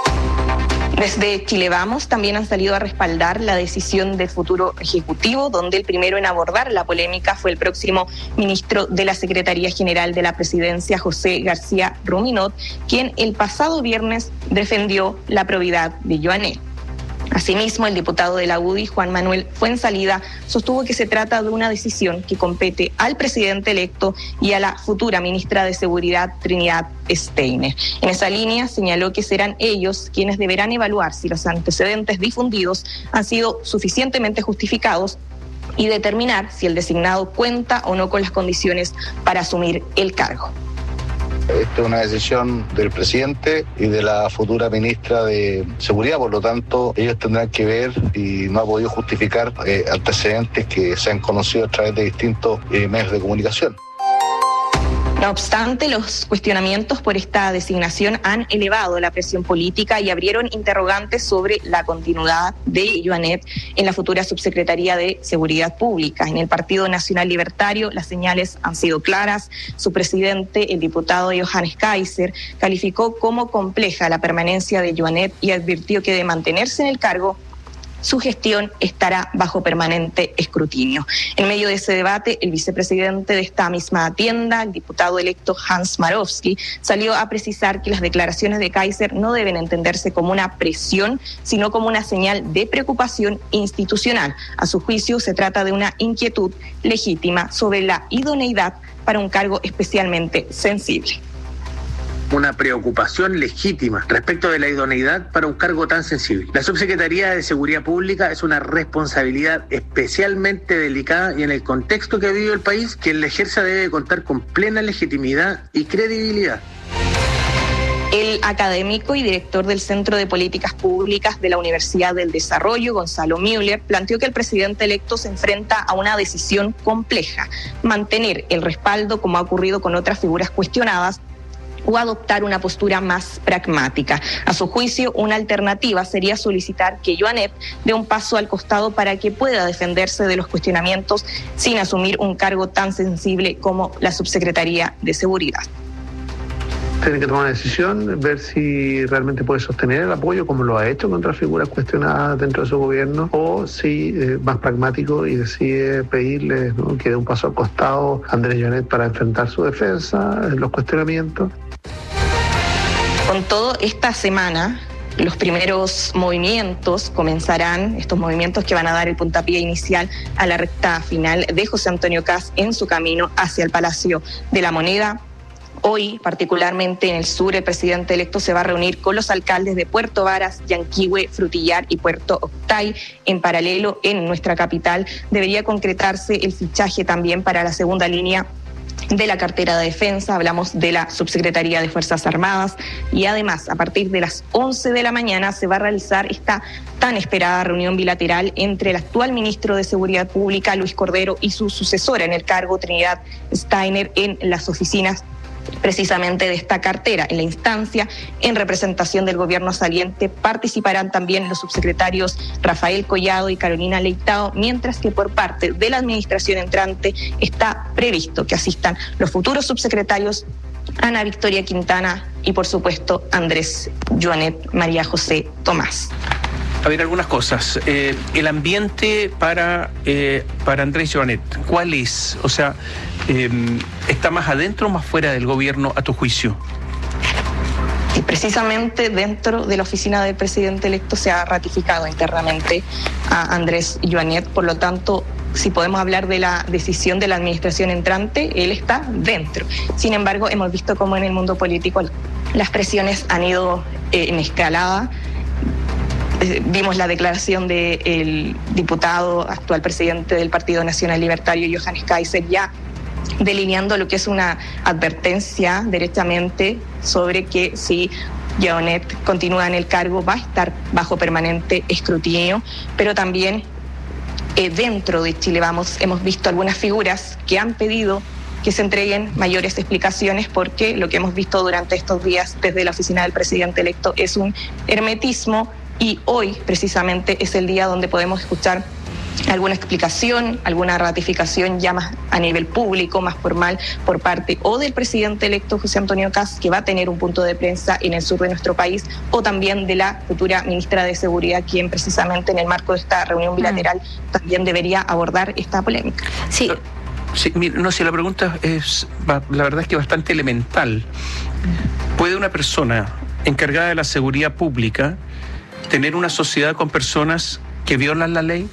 Desde Chile Vamos también han salido a respaldar la decisión del futuro ejecutivo, donde el primero en abordar la polémica fue el próximo ministro de la Secretaría General de la Presidencia, José García Ruminot, quien el pasado viernes defendió la probidad de Joanet. Asimismo, el diputado de la U D I, Juan Manuel Fuenzalida, sostuvo que se trata de una decisión que compete al presidente electo y a la futura ministra de Seguridad, Trinidad Steiner. En esa línea señaló que serán ellos quienes deberán evaluar si los antecedentes difundidos han sido suficientemente justificados y determinar si el designado cuenta o no con las condiciones para asumir el cargo. Esta es una decisión del presidente y de la futura ministra de Seguridad, por lo tanto ellos tendrán que ver, y no ha podido justificar eh, antecedentes que se han conocido a través de distintos eh, medios de comunicación. No obstante, los cuestionamientos por esta designación han elevado la presión política y abrieron interrogantes sobre la continuidad de Joanet en la futura Subsecretaría de Seguridad Pública. En el Partido Nacional Libertario las señales han sido claras. Su presidente, el diputado Johannes Kaiser, calificó como compleja la permanencia de Joanet y advirtió que de mantenerse en el cargo, su gestión estará bajo permanente escrutinio. En medio de ese debate, el vicepresidente de esta misma tienda, el diputado electo Hans Marowski, salió a precisar que las declaraciones de Kaiser no deben entenderse como una presión, sino como una señal de preocupación institucional. A su juicio, se trata de una inquietud legítima sobre la idoneidad para un cargo especialmente sensible. Una preocupación legítima respecto de la idoneidad para un cargo tan sensible. La Subsecretaría de Seguridad Pública es una responsabilidad especialmente delicada, y en el contexto que ha vivido el país, quien la ejerza debe contar con plena legitimidad y credibilidad. El académico y director del Centro de Políticas Públicas de la Universidad del Desarrollo, Gonzalo Müller, planteó que el presidente electo se enfrenta a una decisión compleja: mantener el respaldo, como ha ocurrido con otras figuras cuestionadas, o adoptar una postura más pragmática. A su juicio, una alternativa sería solicitar que Joanet dé un paso al costado para que pueda defenderse de los cuestionamientos sin asumir un cargo tan sensible como la Subsecretaría de Seguridad. Tiene que tomar una decisión, ver si realmente puede sostener el apoyo, como lo ha hecho con otras figuras cuestionadas dentro de su gobierno, o si es eh, más pragmático y decide pedirle, ¿no?, que dé un paso al costado a Andrés Joanet para enfrentar su defensa, los cuestionamientos. Con todo, esta semana los primeros movimientos comenzarán, estos movimientos que van a dar el puntapié inicial a la recta final de José Antonio Kast en su camino hacia el Palacio de la Moneda. Hoy, particularmente en el sur, el presidente electo se va a reunir con los alcaldes de Puerto Varas, Yanquihue, Frutillar y Puerto Octay. En paralelo, en nuestra capital, debería concretarse el fichaje también para la segunda línea de la cartera de defensa. Hablamos de la Subsecretaría de Fuerzas Armadas, y además a partir de las once de la mañana se va a realizar esta tan esperada reunión bilateral entre el actual ministro de Seguridad Pública, Luis Cordero, y su sucesora en el cargo, Trinidad Steiner, en las oficinas precisamente de esta cartera. En la instancia, en representación del gobierno saliente, participarán también los subsecretarios Rafael Collado y Carolina Leitao, mientras que por parte de la administración entrante está previsto que asistan los futuros subsecretarios Ana Victoria Quintana y, por supuesto, Andrés Joanet María José Tomás. A ver, algunas cosas. Eh, el ambiente para, eh, para Andrés Joanet, ¿cuál es? O sea, eh, está más adentro o más fuera del gobierno, a tu juicio? Y precisamente dentro de la oficina del presidente electo se ha ratificado internamente a Andrés Joanet, por lo tanto, si podemos hablar de la decisión de la administración entrante, él está dentro. Sin embargo, hemos visto cómo en el mundo político las presiones han ido eh, en escalada. Eh, vimos la declaración del diputado, actual presidente del Partido Nacional Libertario, Johannes Kaiser, ya delineando lo que es una advertencia directamente sobre que si Joanet continúa en el cargo va a estar bajo permanente escrutinio, pero también eh, dentro de Chile Vamos hemos visto algunas figuras que han pedido que se entreguen mayores explicaciones, porque lo que hemos visto durante estos días desde la oficina del presidente electo es un hermetismo, y hoy precisamente es el día donde podemos escuchar alguna explicación, alguna ratificación ya más a nivel público, más formal, por parte o del presidente electo José Antonio Kast, que va a tener un punto de prensa en el sur de nuestro país, o también de la futura ministra de Seguridad, quien precisamente en el marco de esta reunión bilateral mm. también debería abordar esta polémica. Sí. Sí, no, si la pregunta es, la verdad es que bastante elemental. ¿Puede una persona encargada de la seguridad pública tener una sociedad con personas que violan la ley?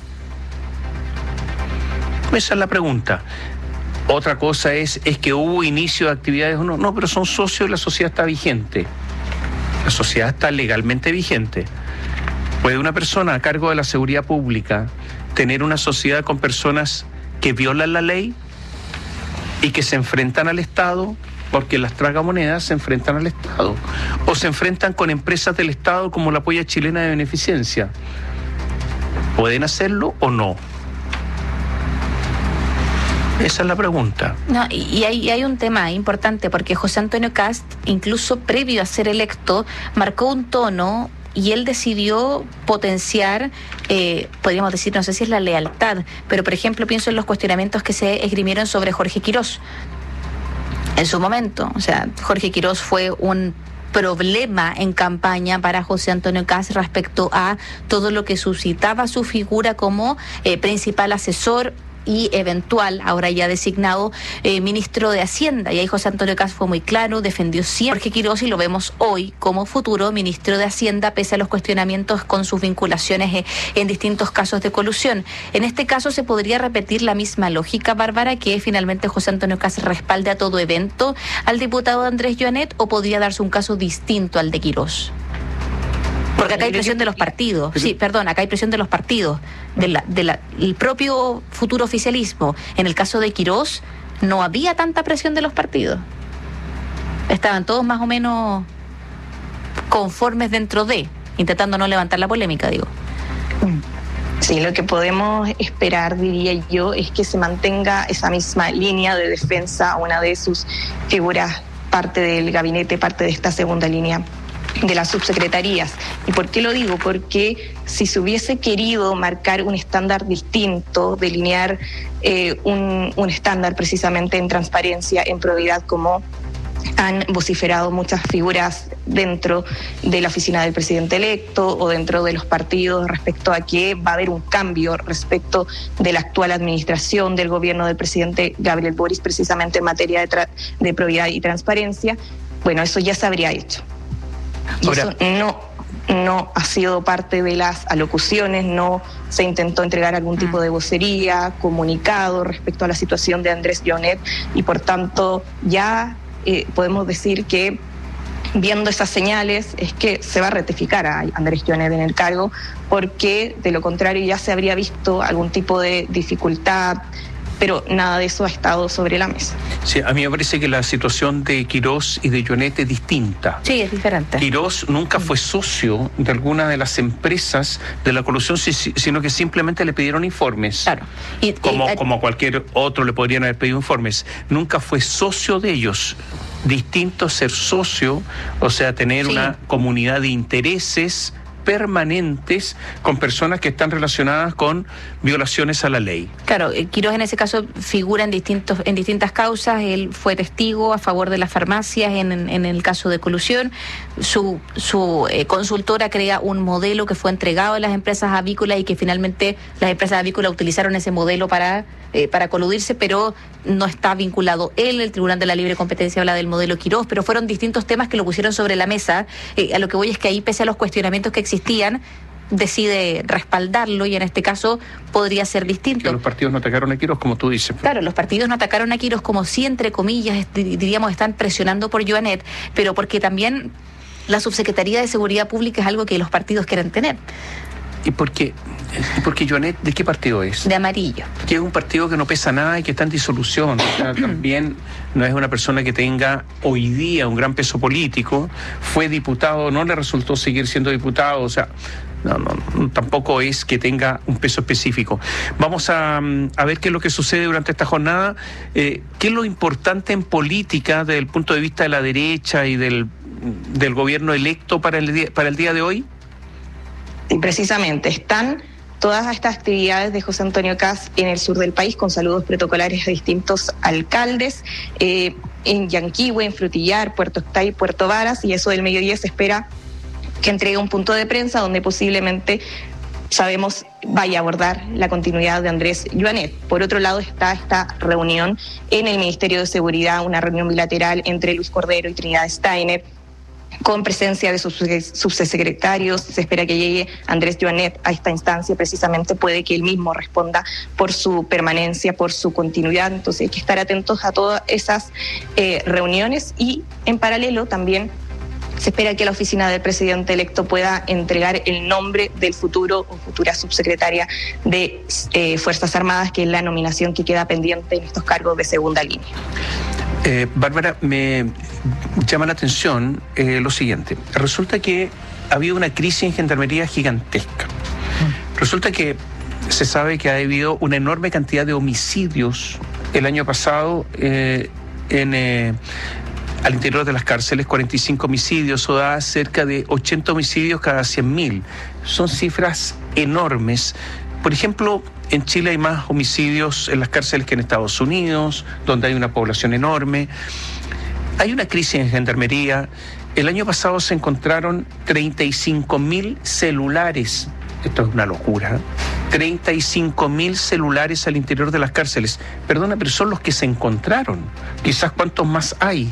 Esa es la pregunta. Otra cosa es, es que hubo inicio de actividades o no. No, pero son socios y la sociedad está vigente. La sociedad está legalmente vigente. ¿Puede una persona a cargo de la seguridad pública tener una sociedad con personas que violan la ley y que se enfrentan al Estado? Porque las tragamonedas se enfrentan al Estado. O se enfrentan con empresas del Estado como la Polla Chilena de Beneficencia. ¿Pueden hacerlo o no? Esa es la pregunta. No, y hay, y hay un tema importante, porque José Antonio Kast, incluso previo a ser electo, marcó un tono y él decidió potenciar, eh, podríamos decir, no sé si es la lealtad, pero por ejemplo pienso en los cuestionamientos que se esgrimieron sobre Jorge Quirós en su momento. O sea, Jorge Quirós fue un problema en campaña para José Antonio Kast respecto a todo lo que suscitaba su figura como eh, principal asesor y eventual, ahora ya designado, eh, ministro de Hacienda. Y ahí José Antonio Kast fue muy claro, defendió siempre a Jorge Quirós, y lo vemos hoy como futuro ministro de Hacienda, pese a los cuestionamientos con sus vinculaciones eh, en distintos casos de colusión. En este caso se podría repetir la misma lógica, Bárbara, que finalmente José Antonio Kast respalde a todo evento al diputado Andrés Joanet, o podría darse un caso distinto al de Quirós. Porque acá hay presión de los partidos. Sí, perdón, acá hay presión de los partidos, de la, de la, el propio futuro oficialismo. En el caso de Quirós no había tanta presión de los partidos. Estaban todos más o menos conformes dentro de, intentando no levantar la polémica, digo. Sí, lo que podemos esperar, diría yo, es que se mantenga esa misma línea de defensa a una de sus figuras, parte del gabinete, parte de esta segunda línea de las subsecretarías. ¿Y por qué lo digo? Porque si se hubiese querido marcar un estándar distinto, delinear eh, un, un estándar precisamente en transparencia, en probidad, como han vociferado muchas figuras dentro de la oficina del presidente electo o dentro de los partidos respecto a que va a haber un cambio respecto de la actual administración del gobierno del presidente Gabriel Boric, precisamente en materia de, tra- de probidad y transparencia, bueno, eso ya se habría hecho. Y Ahora, eso no, no ha sido parte de las alocuciones, no se intentó entregar algún tipo de vocería, comunicado respecto a la situación de Andrés Joanet, y por tanto ya eh, podemos decir que, viendo esas señales, es que se va a ratificar a Andrés Joanet en el cargo, porque de lo contrario ya se habría visto algún tipo de dificultad, pero nada de eso ha estado sobre la mesa. Sí, a mí me parece que la situación de Quirós y de Joanet es distinta. Sí, es diferente. Quirós nunca fue socio de alguna de las empresas de la colusión, sino que simplemente le pidieron informes. Claro. Y, como, y, como cualquier otro le podrían haber pedido informes. Nunca fue socio de ellos. Distinto ser socio, o sea, tener sí. una comunidad de intereses permanentes con personas que están relacionadas con violaciones a la ley. Claro, Quirós en ese caso figura en distintos en distintas causas. Él fue testigo a favor de las farmacias en, en el caso de colusión. Su, su eh, consultora crea un modelo que fue entregado a las empresas avícolas y que finalmente las empresas avícolas utilizaron ese modelo para, eh, para coludirse, pero no está vinculado él. El Tribunal de la Libre Competencia habla del modelo Quirós, pero fueron distintos temas que lo pusieron sobre la mesa. Eh, a lo que voy es que ahí, pese a los cuestionamientos que existían, decide respaldarlo y en este caso podría ser distinto. Que los partidos no atacaron a Quirós, como tú dices. Claro, los partidos no atacaron a Quirós como si, entre comillas, diríamos, están presionando por Joanet, pero porque también la Subsecretaría de Seguridad Pública es algo que los partidos quieren tener. ¿Y por qué? Porque Joanet, ¿de qué partido es? De Amarillo. Que es un partido que no pesa nada y que está en disolución. O sea, también no es una persona que tenga hoy día un gran peso político. Fue diputado, no le resultó seguir siendo diputado, o sea, no, no, tampoco es que tenga un peso específico. Vamos a, a ver qué es lo que sucede durante esta jornada. Eh, ¿Qué es lo importante en política desde el punto de vista de la derecha y del, del gobierno electo para el día, para el día de hoy? Y precisamente están todas estas actividades de José Antonio Kast en el sur del país, con saludos protocolares a distintos alcaldes, eh, en Yanquihue, en Frutillar, Puerto Octay, Puerto Varas, y eso del mediodía se espera que entregue un punto de prensa donde posiblemente, sabemos, vaya a abordar la continuidad de Andrés Joanet. Por otro lado está esta reunión en el Ministerio de Seguridad, una reunión bilateral entre Luis Cordero y Trinidad Steiner, con presencia de sus subsecretarios. Se espera que llegue Andrés Joanet a esta instancia, precisamente puede que él mismo responda por su permanencia, por su continuidad. Entonces hay que estar atentos a todas esas eh, reuniones, y en paralelo también se espera que la oficina del presidente electo pueda entregar el nombre del futuro o futura subsecretaria de eh, Fuerzas Armadas, que es la nominación que queda pendiente en estos cargos de segunda línea. Eh, Bárbara, me llama la atención eh, lo siguiente. Resulta que ha habido una crisis en gendarmería gigantesca. Resulta que se sabe que ha habido una enorme cantidad de homicidios el año pasado eh, en... Eh, al interior de las cárceles, cuarenta y cinco homicidios, eso da cerca de ochenta homicidios cada cien mil. Son cifras enormes. Por ejemplo, en Chile hay más homicidios en las cárceles que en Estados Unidos, donde hay una población enorme. Hay una crisis en gendarmería. El año pasado se encontraron treinta y cinco mil celulares. Esto es una locura. treinta y cinco mil celulares al interior de las cárceles. Perdona, pero son los que se encontraron. Quizás cuántos más hay.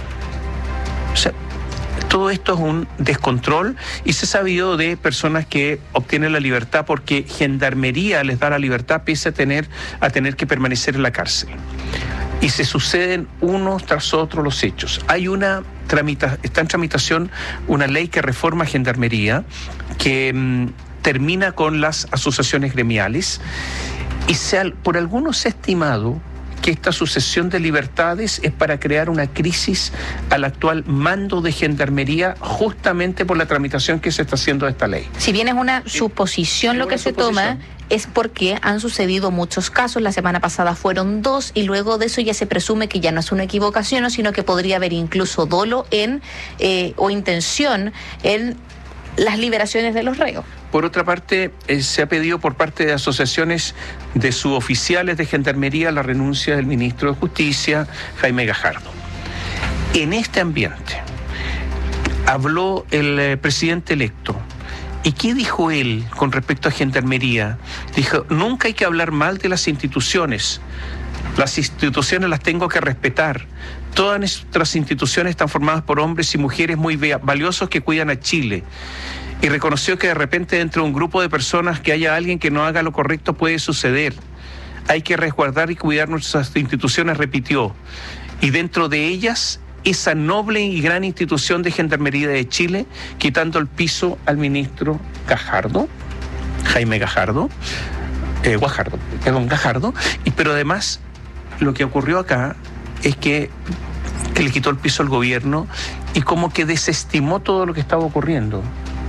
O sea, todo esto es un descontrol, y se ha sabido de personas que obtienen la libertad porque Gendarmería les da la libertad pese a tener, a tener que permanecer en la cárcel. Y se suceden unos tras otros los hechos. Hay una tramita, está en tramitación una ley que reforma Gendarmería, que mmm, termina con las asociaciones gremiales, y se, por algunos se ha estimado que esta sucesión de libertades es para crear una crisis al actual mando de Gendarmería, justamente por la tramitación que se está haciendo de esta ley. Si bien es una suposición sí, lo que se toma, es porque han sucedido muchos casos. La semana pasada fueron dos, y luego de eso ya se presume que ya no es una equivocación, sino que podría haber incluso dolo en eh, o intención en las liberaciones de los reos. Por otra parte, eh, se ha pedido por parte de asociaciones de suboficiales de Gendarmería la renuncia del ministro de Justicia, Jaime Gajardo. En este ambiente habló el eh, presidente electo. ¿Y qué dijo él con respecto a Gendarmería? Dijo, nunca hay que hablar mal de las instituciones. Las instituciones las tengo que respetar. Todas nuestras instituciones están formadas por hombres y mujeres muy valiosos que cuidan a Chile. Y reconoció que de repente dentro de un grupo de personas que haya alguien que no haga lo correcto puede suceder. Hay que resguardar y cuidar nuestras instituciones, repitió. Y dentro de ellas, esa noble y gran institución de Gendarmería de Chile, quitando el piso al ministro Gajardo, Jaime Gajardo, eh, Guajardo, perdón, Gajardo, y, pero además lo que ocurrió acá es que, que le quitó el piso al gobierno y como que desestimó todo lo que estaba ocurriendo.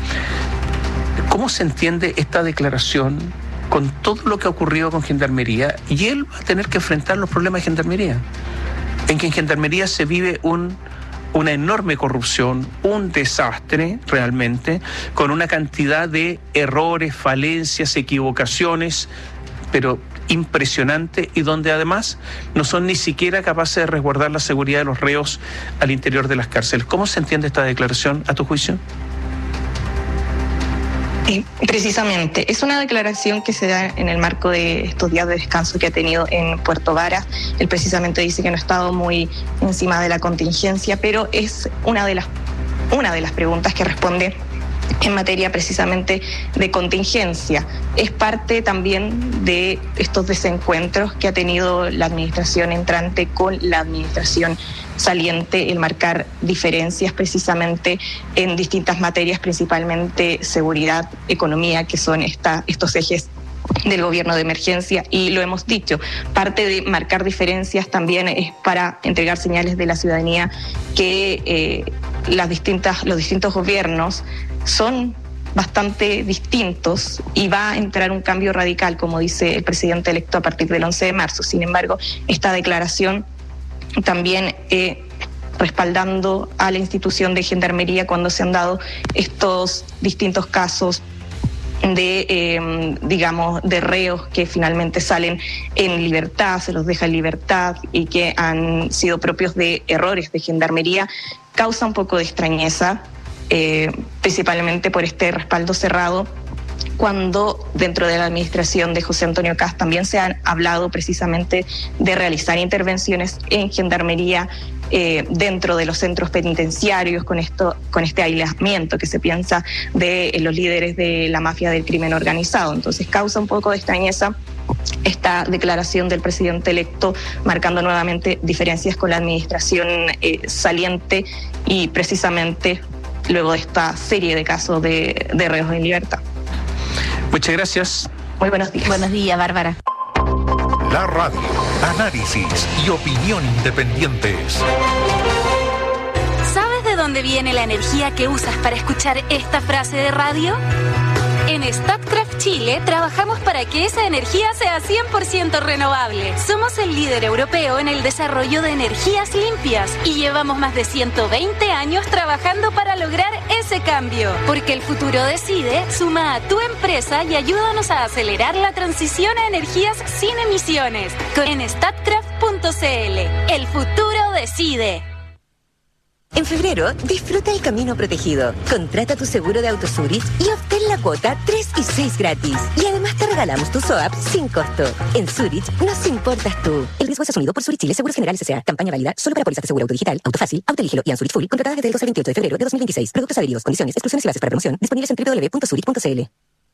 ¿Cómo se entiende esta declaración con todo lo que ha ocurrido con Gendarmería? Y él va a tener que enfrentar los problemas de Gendarmería, en que en Gendarmería se vive un, una enorme corrupción, un desastre realmente, con una cantidad de errores, falencias, equivocaciones, pero impresionante, y donde además no son ni siquiera capaces de resguardar la seguridad de los reos al interior de las cárceles. ¿Cómo se entiende esta declaración, a tu juicio? Eh, precisamente, es una declaración que se da en el marco de estos días de descanso que ha tenido en Puerto Varas. Él precisamente dice que no ha estado muy encima de la contingencia, pero es una de las, una de las preguntas que responde en materia precisamente de contingencia. Es parte también de estos desencuentros que ha tenido la administración entrante con la administración saliente, el marcar diferencias precisamente en distintas materias, principalmente seguridad, economía, que son esta, estos ejes del gobierno de emergencia, y lo hemos dicho, parte de marcar diferencias también es para entregar señales de la ciudadanía que eh, las distintas, los distintos gobiernos son bastante distintos y va a entrar un cambio radical, como dice el presidente electo, a partir del once de marzo. Sin embargo, esta declaración también eh, respaldando a la institución de Gendarmería cuando se han dado estos distintos casos de, eh, digamos, de reos que finalmente salen en libertad, se los deja en libertad y que han sido propios de errores de Gendarmería, causa un poco de extrañeza, eh, principalmente por este respaldo cerrado, cuando dentro de la administración de José Antonio Kast también se han hablado precisamente de realizar intervenciones en Gendarmería eh, dentro de los centros penitenciarios, con esto, con este aislamiento que se piensa de eh, los líderes de la mafia del crimen organizado. Entonces causa un poco de extrañeza esta declaración del presidente electo, marcando nuevamente diferencias con la administración eh, saliente, y precisamente luego de esta serie de casos de, de reos en libertad. Muchas gracias. Muy buenos días. Buenos días, Bárbara. La radio, análisis y opinión independientes. ¿Sabes de dónde viene la energía que usas para escuchar esta frase de radio? En Statkraft Chile trabajamos para que esa energía sea cien por ciento renovable. Somos el líder europeo en el desarrollo de energías limpias y llevamos más de ciento veinte años trabajando para lograr ese cambio. Porque el futuro decide, suma a tu empresa y ayúdanos a acelerar la transición a energías sin emisiones. En statkraft punto c l. El futuro decide. En febrero, disfruta el camino protegido. Contrata tu seguro de auto Zurich y obtén la cuota tres y seis gratis. Y además te regalamos tu S O A P sin costo. En Zurich nos importas tú. El riesgo es asumido por Zurich Chile Seguros Generales S A Campaña válida solo para pólizas de seguro auto digital, auto fácil, auto Eligelo y Zurich Full, contratadas desde el dos al veintiocho de febrero de dos mil veintiséis. Productos adheridos, condiciones, exclusiones y bases para promoción disponibles en doble u doble u doble u punto zurich punto c l.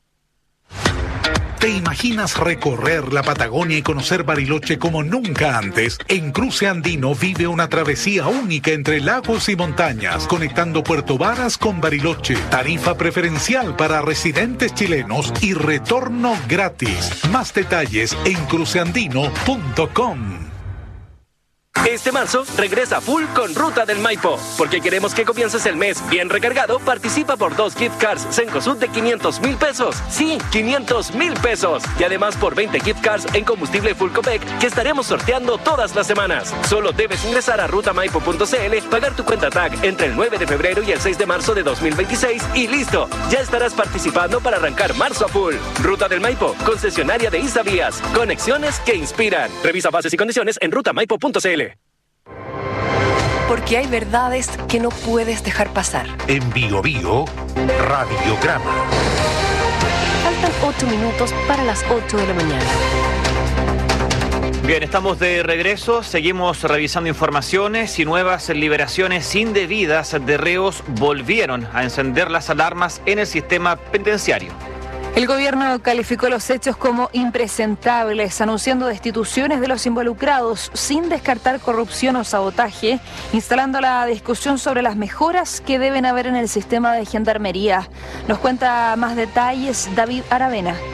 ¿Te imaginas recorrer la Patagonia y conocer Bariloche como nunca antes? En Cruce Andino vive una travesía única entre lagos y montañas, conectando Puerto Varas con Bariloche. Tarifa preferencial para residentes chilenos y retorno gratis. Más detalles en cruce andino punto com. Este marzo, regresa full con Ruta del Maipo. Porque queremos que comiences el mes bien recargado, participa por dos gift cards Cencosud de quinientos mil pesos. Sí, quinientos mil pesos. Y además por veinte gift cards en combustible Full Copec que estaremos sorteando todas las semanas. Solo debes ingresar a ruta maipo punto c l, pagar tu cuenta T A C entre el nueve de febrero y el seis de marzo de dos mil veintiséis y listo. Ya estarás participando para arrancar marzo a full. Ruta del Maipo, concesionaria de Isavías. Conexiones que inspiran. Revisa bases y condiciones en ruta maipo punto c l. Porque hay verdades que no puedes dejar pasar. En Bio Bio, Radiograma. Faltan ocho minutos para las ocho de la mañana. Bien, estamos de regreso, seguimos revisando informaciones y nuevas liberaciones indebidas de reos volvieron a encender las alarmas en el sistema penitenciario. El gobierno calificó los hechos como impresentables, anunciando destituciones de los involucrados sin descartar corrupción o sabotaje, instalando la discusión sobre las mejoras que deben haber en el sistema de gendarmería. Nos cuenta más detalles David Aravena.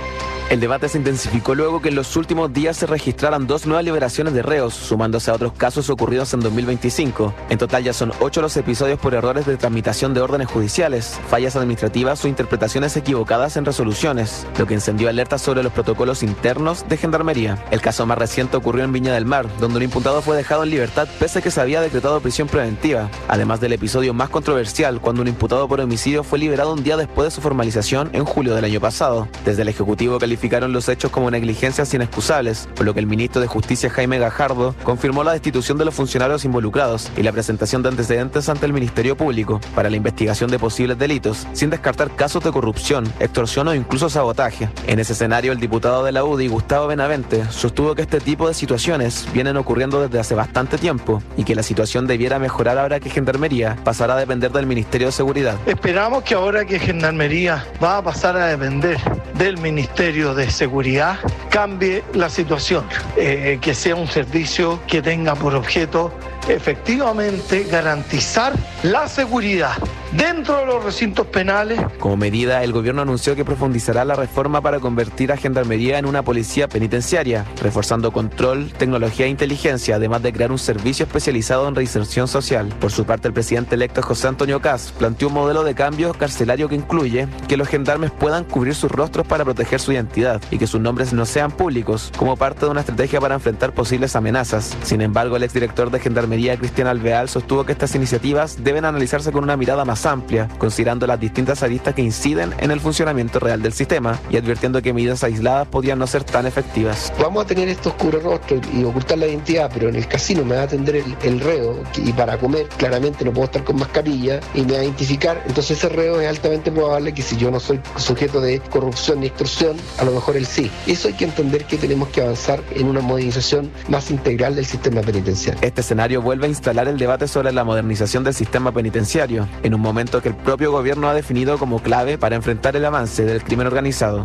El debate se intensificó luego que en los últimos días se registraran dos nuevas liberaciones de reos, sumándose a otros casos ocurridos en dos mil veinticinco. En total ya son ocho los episodios por errores de tramitación de órdenes judiciales, fallas administrativas o interpretaciones equivocadas en resoluciones, lo que encendió alertas sobre los protocolos internos de Gendarmería. El caso más reciente ocurrió en Viña del Mar, donde un imputado fue dejado en libertad pese a que se había decretado prisión preventiva, además del episodio más controversial cuando un imputado por homicidio fue liberado un día después de su formalización en julio del año pasado. Desde el Ejecutivo calificaron los hechos como negligencias inexcusables, por lo que el ministro de Justicia Jaime Gajardo confirmó la destitución de los funcionarios involucrados y la presentación de antecedentes ante el Ministerio Público para la investigación de posibles delitos, sin descartar casos de corrupción, extorsión o incluso sabotaje. En ese escenario, el diputado de la U D I, Gustavo Benavente, sostuvo que este tipo de situaciones vienen ocurriendo desde hace bastante tiempo y que la situación debiera mejorar ahora que Gendarmería pasará a depender del Ministerio de Seguridad. Esperamos que ahora que Gendarmería va a pasar a depender del Ministerio de Seguridad, cambie la situación, eh, que sea un servicio que tenga por objeto efectivamente garantizar la seguridad dentro de los recintos penales. Como medida, el gobierno anunció que profundizará la reforma para convertir a Gendarmería en una policía penitenciaria, reforzando control, tecnología e inteligencia, además de crear un servicio especializado en reinserción social. Por su parte, el presidente electo José Antonio Kast planteó un modelo de cambio carcelario que incluye que los gendarmes puedan cubrir sus rostros para proteger su identidad y que sus nombres no sean públicos, como parte de una estrategia para enfrentar posibles amenazas. Sin embargo, el exdirector de Gendarmería, Cristian Alvear, sostuvo que estas iniciativas deben analizarse con una mirada más amplia, considerando las distintas aristas que inciden en el funcionamiento real del sistema y advirtiendo que medidas aisladas podrían no ser tan efectivas. Vamos a tener estos cubrerrostros y ocultar la identidad, pero en el casino me va a atender el, el reo y para comer claramente no puedo estar con mascarilla y me va a identificar, entonces ese reo es altamente probable que si yo no soy sujeto de corrupción ni extorsión, a lo mejor él sí. Eso hay que entender que tenemos que avanzar en una modernización más integral del sistema penitenciario. Este escenario vuelve a instalar el debate sobre la modernización del sistema penitenciario, en un momento que el propio gobierno ha definido como clave para enfrentar el avance del crimen organizado.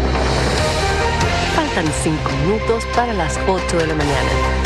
Faltan cinco minutos para las ocho de la mañana.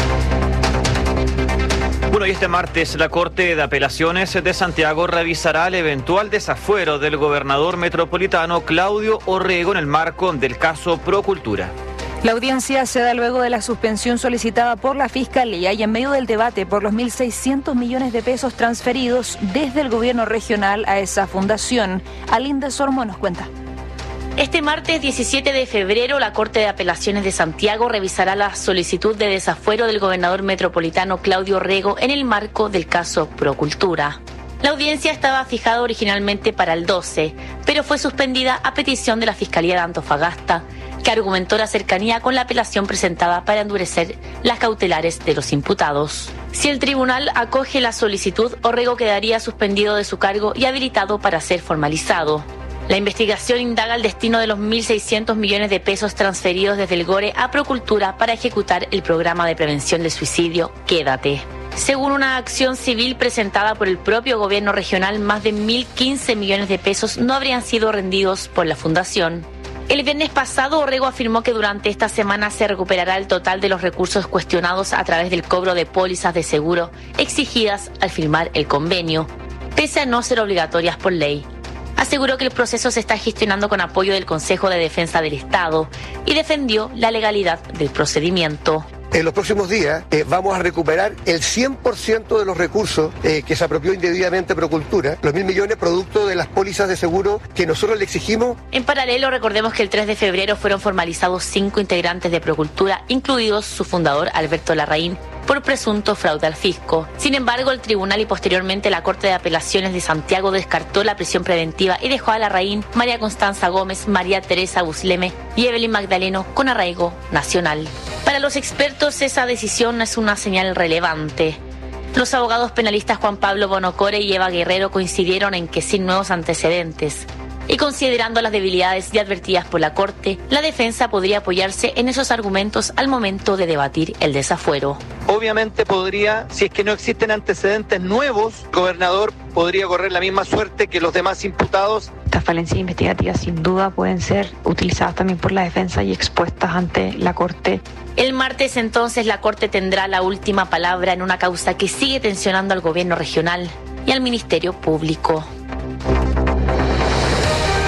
Bueno, y este martes la Corte de Apelaciones de Santiago revisará el eventual desafuero del gobernador metropolitano Claudio Orrego en el marco del caso Procultura. La audiencia se da luego de la suspensión solicitada por la Fiscalía y en medio del debate por los mil seiscientos millones de pesos transferidos desde el gobierno regional a esa fundación. Alinda Sormo nos cuenta. Este martes diecisiete de febrero, la Corte de Apelaciones de Santiago revisará la solicitud de desafuero del gobernador metropolitano Claudio Orrego en el marco del caso Procultura. La audiencia estaba fijada originalmente para el doce, pero fue suspendida a petición de la Fiscalía de Antofagasta, que argumentó la cercanía con la apelación presentada para endurecer las cautelares de los imputados. Si el tribunal acoge la solicitud, Orrego quedaría suspendido de su cargo y habilitado para ser formalizado. La investigación indaga el destino de los mil seiscientos millones de pesos transferidos desde el GORE a Procultura para ejecutar el programa de prevención del suicidio Quédate. Según una acción civil presentada por el propio gobierno regional, más de mil quince millones de pesos no habrían sido rendidos por la fundación. El viernes pasado, Orrego afirmó que durante esta semana se recuperará el total de los recursos cuestionados a través del cobro de pólizas de seguro exigidas al firmar el convenio, pese a no ser obligatorias por ley. Aseguró que el proceso se está gestionando con apoyo del Consejo de Defensa del Estado y defendió la legalidad del procedimiento. En los próximos días eh, vamos a recuperar el cien por ciento de los recursos eh, que se apropió indebidamente Procultura, los mil millones producto de las pólizas de seguro que nosotros le exigimos. En paralelo, recordemos que el tres de febrero fueron formalizados cinco integrantes de Procultura, incluidos su fundador Alberto Larraín, por presunto fraude al fisco. Sin embargo, el tribunal y posteriormente la Corte de Apelaciones de Santiago descartó la prisión preventiva y dejó a Larraín, María Constanza Gómez, María Teresa Busleme y Evelyn Magdaleno con arraigo nacional. Para los expertos, esa decisión es una señal relevante. Los abogados penalistas Juan Pablo Bonocore y Eva Guerrero coincidieron en que sin nuevos antecedentes y considerando las debilidades ya advertidas por la Corte, la defensa podría apoyarse en esos argumentos al momento de debatir el desafuero. Obviamente podría, si es que no existen antecedentes nuevos, el gobernador podría correr la misma suerte que los demás imputados. Estas falencias investigativas sin duda pueden ser utilizadas también por la defensa y expuestas ante la Corte. El martes entonces la Corte tendrá la última palabra en una causa que sigue tensionando al gobierno regional y al Ministerio Público.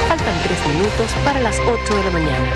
tres minutos para las ocho de la mañana.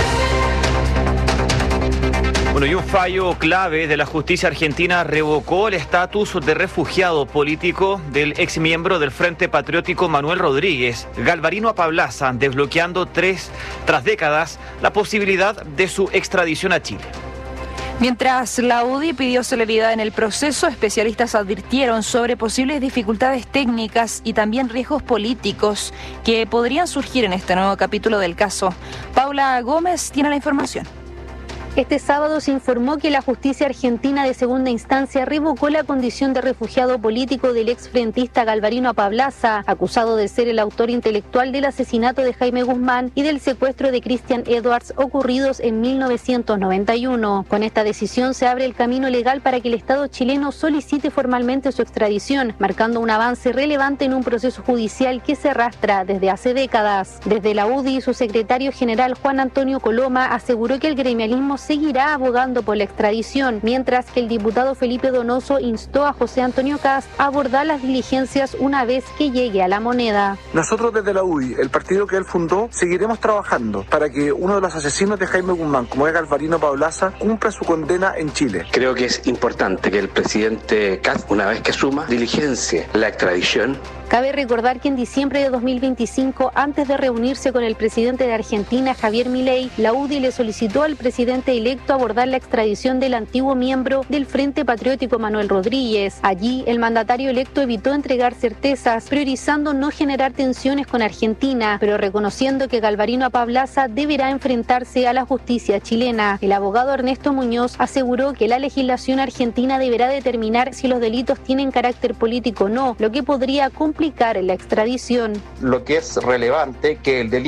Bueno, y un fallo clave de la justicia argentina revocó el estatus de refugiado político del exmiembro del Frente Patriótico Manuel Rodríguez, Galvarino Apablaza, desbloqueando tres, tras décadas la posibilidad de su extradición a Chile. Mientras la U D I pidió celeridad en el proceso, especialistas advirtieron sobre posibles dificultades técnicas y también riesgos políticos que podrían surgir en este nuevo capítulo del caso. Paula Gómez tiene la información. Este sábado se informó que la justicia argentina de segunda instancia revocó la condición de refugiado político del exfrentista Galvarino Apablaza, acusado de ser el autor intelectual del asesinato de Jaime Guzmán y del secuestro de Christian Edwards ocurridos en mil novecientos noventa y uno. Con esta decisión se abre el camino legal para que el Estado chileno solicite formalmente su extradición, marcando un avance relevante en un proceso judicial que se arrastra desde hace décadas. Desde la U D I, su secretario general Juan Antonio Coloma aseguró que el gremialismo seguirá abogando por la extradición, mientras que el diputado Felipe Donoso instó a José Antonio Kast a abordar las diligencias una vez que llegue a La Moneda. Nosotros desde la U D I, el partido que él fundó, seguiremos trabajando para que uno de los asesinos de Jaime Guzmán, como es Galvarino Apablaza, cumpla su condena en Chile. Creo que es importante que el presidente Kast, una vez que asuma, diligencie la extradición. Cabe recordar que en diciembre de dos mil veinticinco, antes de reunirse con el presidente de Argentina, Javier Milei, la U D I le solicitó al presidente electo abordar la extradición del antiguo miembro del Frente Patriótico Manuel Rodríguez. Allí, el mandatario electo evitó entregar certezas, priorizando no generar tensiones con Argentina, pero reconociendo que Galvarino Apablaza deberá enfrentarse a la justicia chilena. El abogado Ernesto Muñoz aseguró que la legislación argentina deberá determinar si los delitos tienen carácter político o no, lo que podría complicar la extradición. Lo que es relevante que el delito